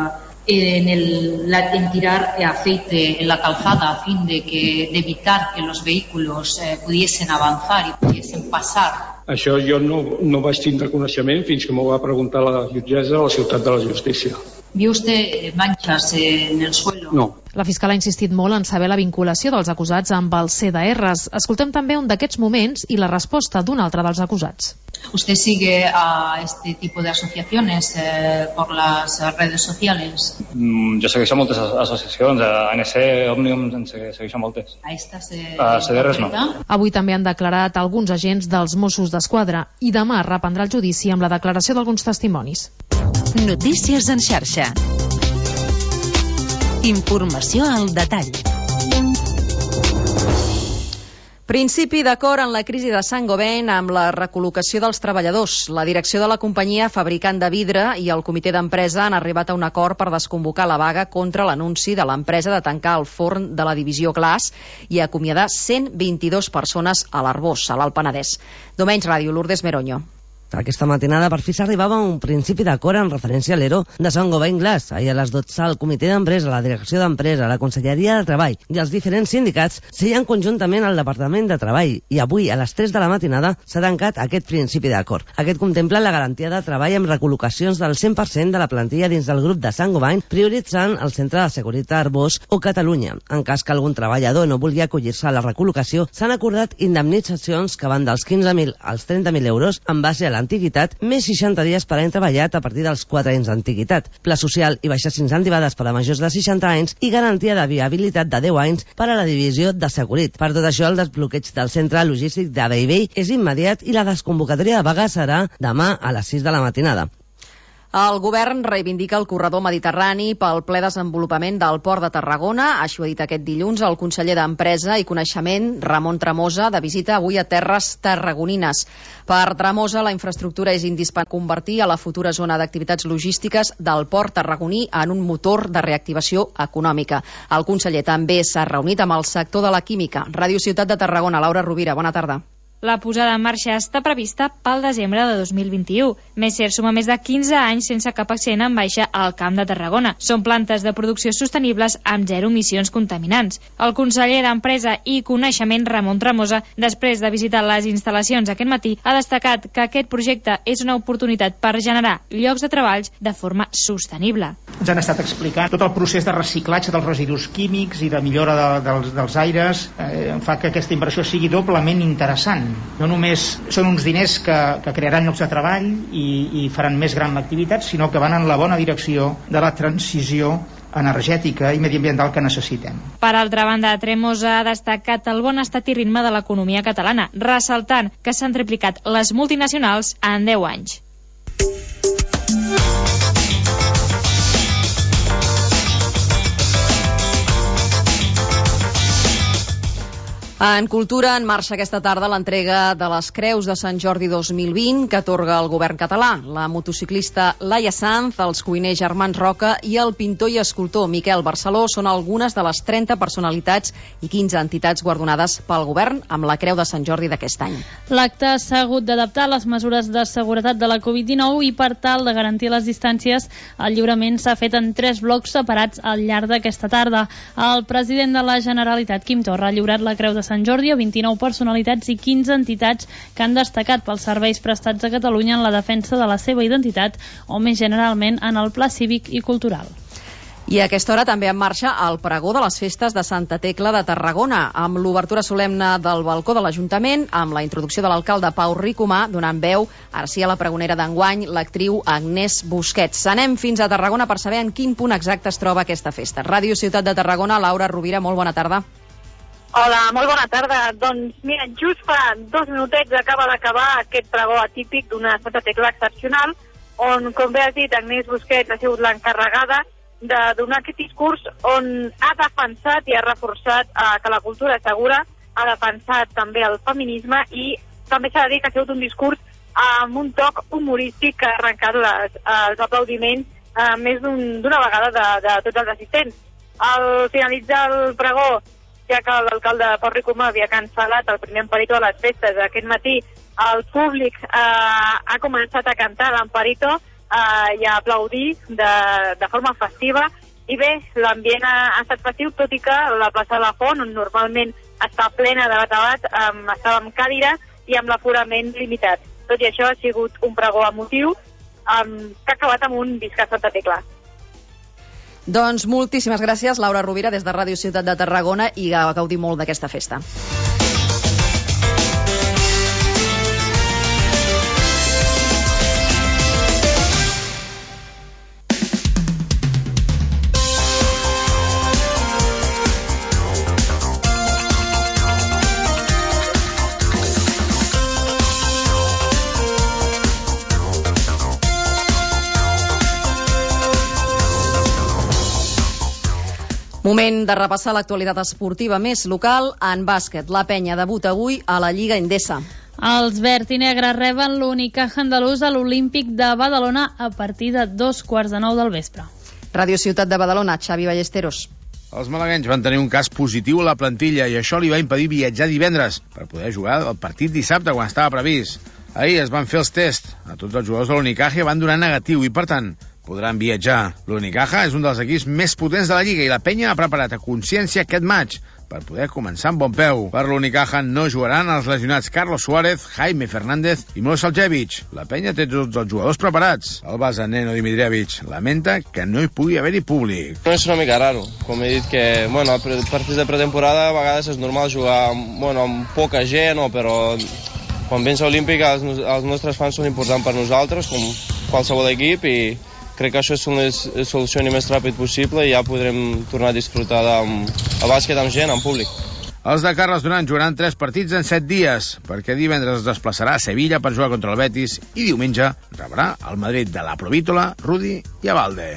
Speaker 5: tirar aceite en la calzada a fin de evitar que los vehículos pudiesen avanzar y pudiesen pasar.
Speaker 14: Això jo no vaig tindre coneixement fins que m'ho va preguntar la jutgessa a la ciutat de la justícia.
Speaker 5: ¿Vio usted manchas en el suelo?
Speaker 14: No.
Speaker 27: La fiscal ha insistit molt en saber la vinculació dels acusats amb els CDRs. Escoltem també un d'aquests moments i la resposta d'un altre dels acusats.
Speaker 5: ¿Usted sigue a este tipo de asociaciones por las redes sociales?
Speaker 20: Jo segueixo moltes associacions, ANC, Òmnium, en segueixo moltes.
Speaker 5: A estas
Speaker 20: CDRs no.
Speaker 27: Avui també han declarat alguns agents dels Mossos d'Esquadra i demà reprendrà el judici amb la declaració d'alguns testimonis.
Speaker 11: Notícies en xarxa. Informació al detall.
Speaker 1: Principi d'acord en la crisi de Saint-Gobain amb la recol·locació dels treballadors. La direcció de la companyia fabricant de vidre i el comitè d'empresa han arribat a un acord per desconvocar la vaga contra l'anunci de l'empresa de tancar el forn de la divisió Glass i acomiadar 122 persones a l'Arboç, a l'Alt Penedès. Domenys Ràdio, Lourdes Meroño.
Speaker 21: Aquesta matinada per fi s'arribava a un principi d'acord en referència a l'ERO de Saint-Gobain Glass. Ahir a les 12 el comitè d'empresa, la direcció d'empresa, la Conselleria de Treball i els diferents sindicats seien conjuntament al Departament de Treball i avui a les 3 de la matinada s'ha tancat aquest principi d'acord. Aquest contempla la garantia de treball amb recol·locacions del 100% de la plantilla dins del grup de Saint-Gobain, prioritzant el Centre de Seguretat Arbós o Catalunya. En cas que algun treballador no vulgui acollir-se a la recol·locació, s'han acordat indemnitzacions que van dels 15.000 als 30.000 euros en base a la d'antiguitat, més 60 dies per any treballat a partir dels 4 anys d'antiguitat, pla social i baixes incentivades per a majors de 60 anys i garantia de viabilitat de 10 anys per a la divisió de Segurit. Per tot això, el desbloqueig del centre logístic de Bellvei és immediat i la desconvocatòria de vaga serà demà a les 6 de la matinada.
Speaker 1: El govern reivindica el corredor mediterrani pel ple desenvolupament del Port de Tarragona. Així ho ha dit aquest dilluns el conseller d'Empresa i Coneixement, Ramon Tremosa, de visita avui a terres tarragonines. Per Tremosa, la infraestructura és indispensable convertir a la futura zona d'activitats logístiques del port tarragoní en un motor de reactivació econòmica. El conseller també s'ha reunit amb el sector de la química. Ràdio Ciutat de Tarragona, Laura Rovira, bona tarda.
Speaker 6: La posada en marxa està prevista pel desembre de 2021. Messer suma més de 15 anys sense cap accident en baixa al Camp de Tarragona. Són plantes de producció sostenibles amb 0 emissions contaminants. El conseller d'Empresa i Coneixement, Ramon Tremosa, després de visitar les instal·lacions aquest matí, ha destacat que aquest projecte és una oportunitat per generar llocs de treballs de forma sostenible.
Speaker 12: Ens han estat explicant tot el procés de reciclatge dels residus químics i de millora dels aires, fa que aquesta inversió sigui doblement interessant. No només són uns diners que crearan llocs de treball i faran més gran l'activitat, sinó que van en la bona direcció de la transició energètica i mediambiental que necessitem.
Speaker 6: Per altra banda, Tremosa ha destacat el bon estat i ritme de l'economia catalana, ressaltant que s'han triplicat les multinacionals en 10 anys.
Speaker 1: En cultura, en marxa aquesta tarda l'entrega de les Creus de Sant Jordi 2020 que atorga el govern català. La motociclista Laia Sanz, els cuiners Germans Roca i el pintor i escultor Miquel Barceló són algunes de les 30 personalitats i 15 entitats guardonades pel govern amb la Creu de Sant Jordi d'aquest any.
Speaker 3: L'acte s'ha hagut d'adaptar a les mesures de seguretat de la Covid-19 i per tal de garantir les distàncies, el lliurament s'ha fet en 3 blocs separats al llarg d'aquesta tarda. El president de la Generalitat, Quim Torra, ha lliurat la Creu de Sant Jordi a 29 personalitats i 15 entitats que han destacat pels serveis prestats a Catalunya en la defensa de la seva identitat o més generalment en el pla cívic i cultural.
Speaker 1: I a aquesta hora també en marxa el pregó de les festes de Santa Tecla de Tarragona, amb l'obertura solemne del balcó de l'Ajuntament, amb la introducció de l'alcalde Pau Ricomà, donant veu, ara sí, a la pregonera d'enguany, l'actriu Agnès Busquets. Anem fins a Tarragona per saber en quin punt exacte es troba aquesta festa. Ràdio Ciutat de Tarragona, Laura Rovira, molt bona tarda.
Speaker 22: Hola, molt bona tarda. Doncs mira, just fa 2 minutets acaba d'acabar aquest pregó atípic d'una Santa Tecla excepcional, on, com bé has dit, Agnès Busquets ha sigut l'encarregada de donar aquest discurs on ha defensat i ha reforçat que la cultura és segura, ha defensat també el feminisme i també s'ha de dir que ha sigut un discurs amb un toc humorístic que ha arrencat els aplaudiments més d'una vegada de tots els assistents. Al finalitzar el pregó, ja que l'alcalde Pau Ricomà havia cancel·lat el primer emparito de les festes aquest matí, el públic ha començat a cantar l'emparito i a aplaudir de forma festiva. I bé, l'ambient ha estat festiu, tot i que la plaça de la Font, on normalment està plena de bat a bat, estava amb cadires i amb l'aforament limitat. Tot i això ha sigut un pregó emotiu que ha acabat amb un visca Santa Tecla.
Speaker 1: Doncs moltíssimes gràcies, Laura Rovira, des de Ràdio Ciutat de Tarragona, i a gaudir molt d'aquesta festa. Moment de repassar l'actualitat esportiva més local. En bàsquet, la Penya debuta avui a la Lliga Endesa.
Speaker 3: Els verd i negre reben l'Unicaja andalús a l'Olímpic de Badalona a partir de 8:45 del vespre.
Speaker 1: Ràdio Ciutat de Badalona, Xavi Ballesteros.
Speaker 23: Els malaguenys van tenir un cas positiu a la plantilla i això li va impedir viatjar divendres per poder jugar el partit dissabte quan estava previst. Ahir es van fer els tests. A tots els jugadors de l'Unicaja van donar negatiu i, per tant, podran viatjar. L'Unicaja és un dels equips més potents de la Lliga i la Penya ha preparat a consciència aquest maig per poder començar amb bon peu. Per l'Unicaja no jugaran els lesionats Carlos Suárez, Jaime Fernández i Milos Saljevic. La Penya té tots els jugadors preparats. El base Neno Dimitrievich lamenta que no hi pugui haver-hi públic.
Speaker 24: És una mica raro. Com he dit que, partits de pretemporada a vegades és normal jugar amb poca gent, però quan vens a Olímpica els nostres fans són importants per nosaltres, com qualsevol equip, i crec que això es solucioni més ràpid possible i ja podrem tornar a disfrutar del bàsquet amb gent, amb públic.
Speaker 23: Els de Carles Duran jugaran 3 partits en 7 dies, perquè divendres es desplaçarà a Sevilla per jugar contra el Betis i diumenge rebrà el Madrid de la Provítola, Rudi i Abalde.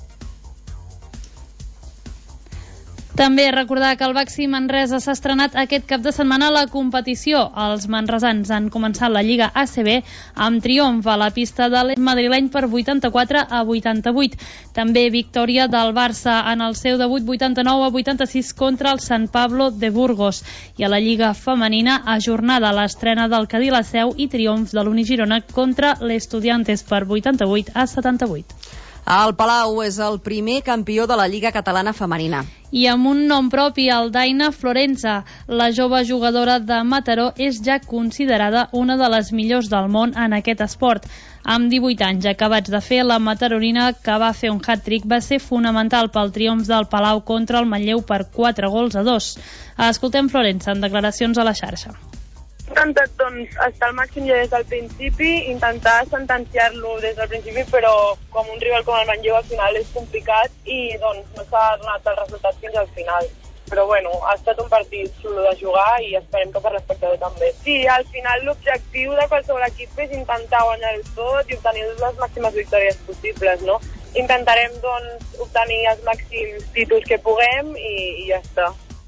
Speaker 3: També recordar que el Baxi Manresa s'ha estrenat aquest cap de setmana a la competició. Els manresans han començat la Lliga ACB amb triomf a la pista de l'Est madrileny per 84-88. També victòria del Barça en el seu debut 89-86 contra el San Pablo de Burgos. I a la Lliga femenina, ajornada l'estrena del Cadí la Seu i triomf de l'Unigirona contra l'Estudiantes per 88-78.
Speaker 1: El Palau és el primer campió de la Lliga Catalana Femenina.
Speaker 3: I amb un nom propi, el Daina Florenza. La jove jugadora de Mataró és ja considerada una de les millors del món en aquest esport. Amb 18 anys acabats de fer, la mataronina, que va fer un hat-trick, va ser fonamental pel triomf del Palau contra el Manlleu per 4-2. Escoltem Florenza en declaracions a la xarxa.
Speaker 7: He intentat estar al màxim ja des del principi, intentar sentenciar-lo des del principi, però com un rival com el Manlleu al final és complicat i no s'ha donat el resultat fins al final. Però bueno, ha estat un partit xulo de jugar i esperem que per l'espectador també. Sí, al final l'objectiu de qualsevol equip és intentar guanyar-ho tot i obtenir les màximes victòries possibles, no? Intentarem obtenir els màxims títols que puguem i ja està.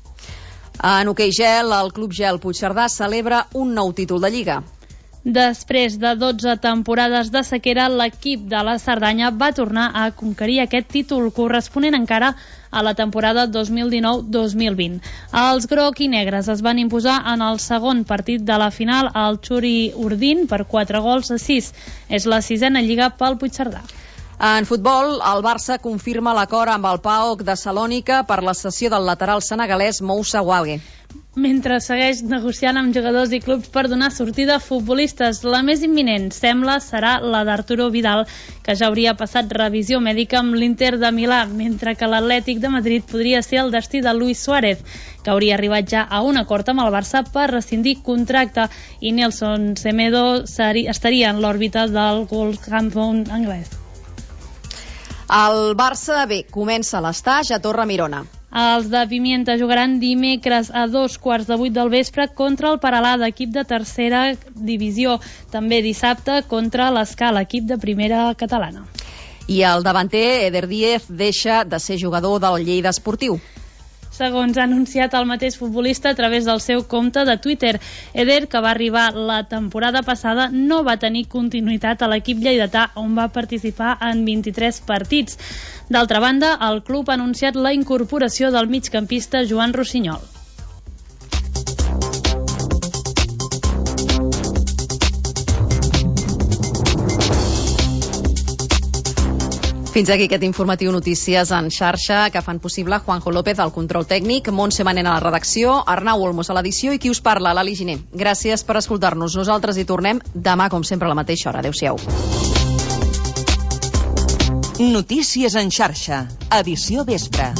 Speaker 1: En hoquei gel, el Club Gel Puigcerdà celebra un nou títol de Lliga.
Speaker 3: Després de 12 temporades de sequera, l'equip de la Cerdanya va tornar a conquerir aquest títol, corresponent encara a la temporada 2019-2020. Els groc i negres es van imposar en el segon partit de la final al Xuri Urdin per 4-6. És la 6a Lliga pel Puigcerdà.
Speaker 1: En futbol, el Barça confirma l'acord amb el PAOK de Salònica per la cessió del lateral senegalès Moussa Wagué.
Speaker 3: Mentre segueix negociant amb jugadors i clubs per donar sortida a futbolistes, la més imminent, sembla, serà la d'Arturo Vidal, que ja hauria passat revisió mèdica amb l'Inter de Milà, mentre que l'Atlètic de Madrid podria ser el destí de Luis Suárez, que hauria arribat ja a un acord amb el Barça per rescindir contracte, i Nelson Semedo estaria en l'òrbita del Wolverhampton anglès.
Speaker 1: El Barça B comença l'estatge a Torre Mirona.
Speaker 3: Els de Pimienta jugaran dimecres a 2:15 del vespre contra el Peralada, equip de tercera divisió. També dissabte contra l'Escala, equip de primera catalana.
Speaker 1: I el davanter Eder Díez deixa de ser jugador del Lleida Esportiu.
Speaker 3: Segons ha anunciat el mateix futbolista a través del seu compte de Twitter, Eder, que va arribar la temporada passada, no va tenir continuïtat a l'equip lleidatà, on va participar en 23 partits. D'altra banda, el club ha anunciat la incorporació del migcampista Joan Rossinyol.
Speaker 1: Fins aquí aquest informatiu Notícies en xarxa que fan possible Juanjo López al control tècnic, Montse Manent a la redacció, Arnau Olmos a l'edició i qui us parla, Lali Giner. Gràcies per escoltar-nos. Nosaltres hi tornem demà, com sempre, a la mateixa hora. Adéu-siau.
Speaker 11: Notícies en xarxa, edició vespre.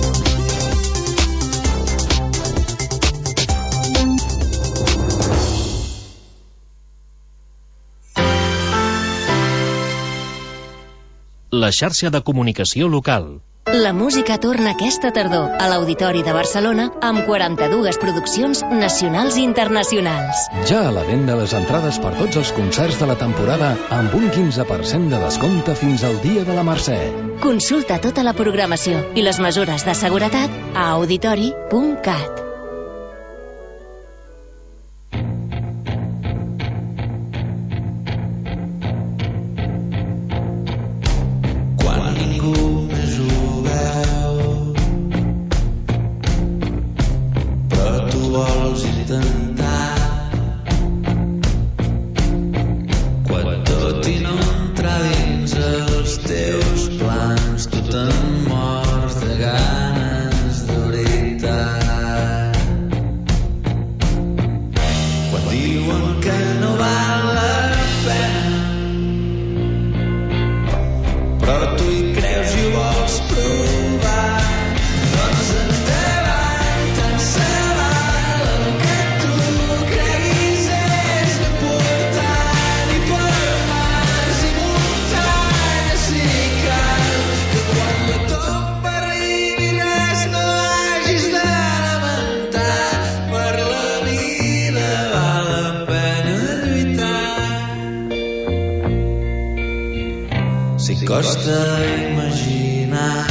Speaker 15: La xarxa de comunicació local.
Speaker 17: La música torna aquesta tardor a l'Auditori de Barcelona amb 42 produccions nacionals i internacionals.
Speaker 18: Ja a la venda les entrades per tots els concerts de la temporada amb un 15% de descompte fins al dia de la Mercè.
Speaker 17: Consulta tota la programació i les mesures de seguretat a auditori.cat.
Speaker 19: Doncs endavant, tant se val el que tu
Speaker 4: costa imaginar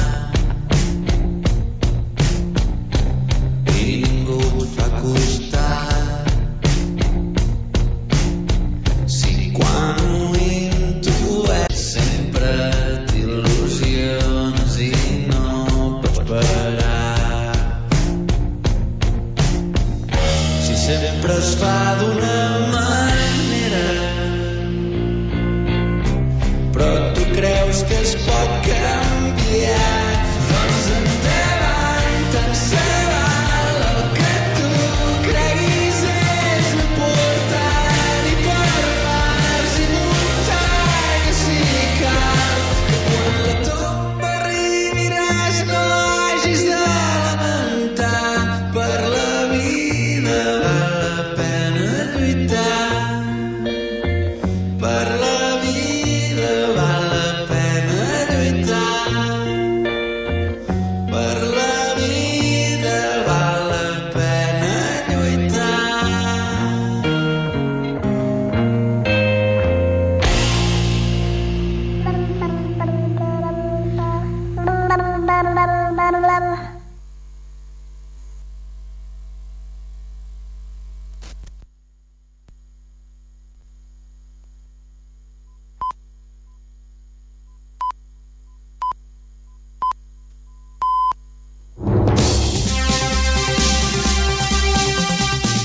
Speaker 4: i ningú et fa costat. Si quan ho intueix sempre t'il·lusiones i no pots parar. Si sempre es fa d'una manera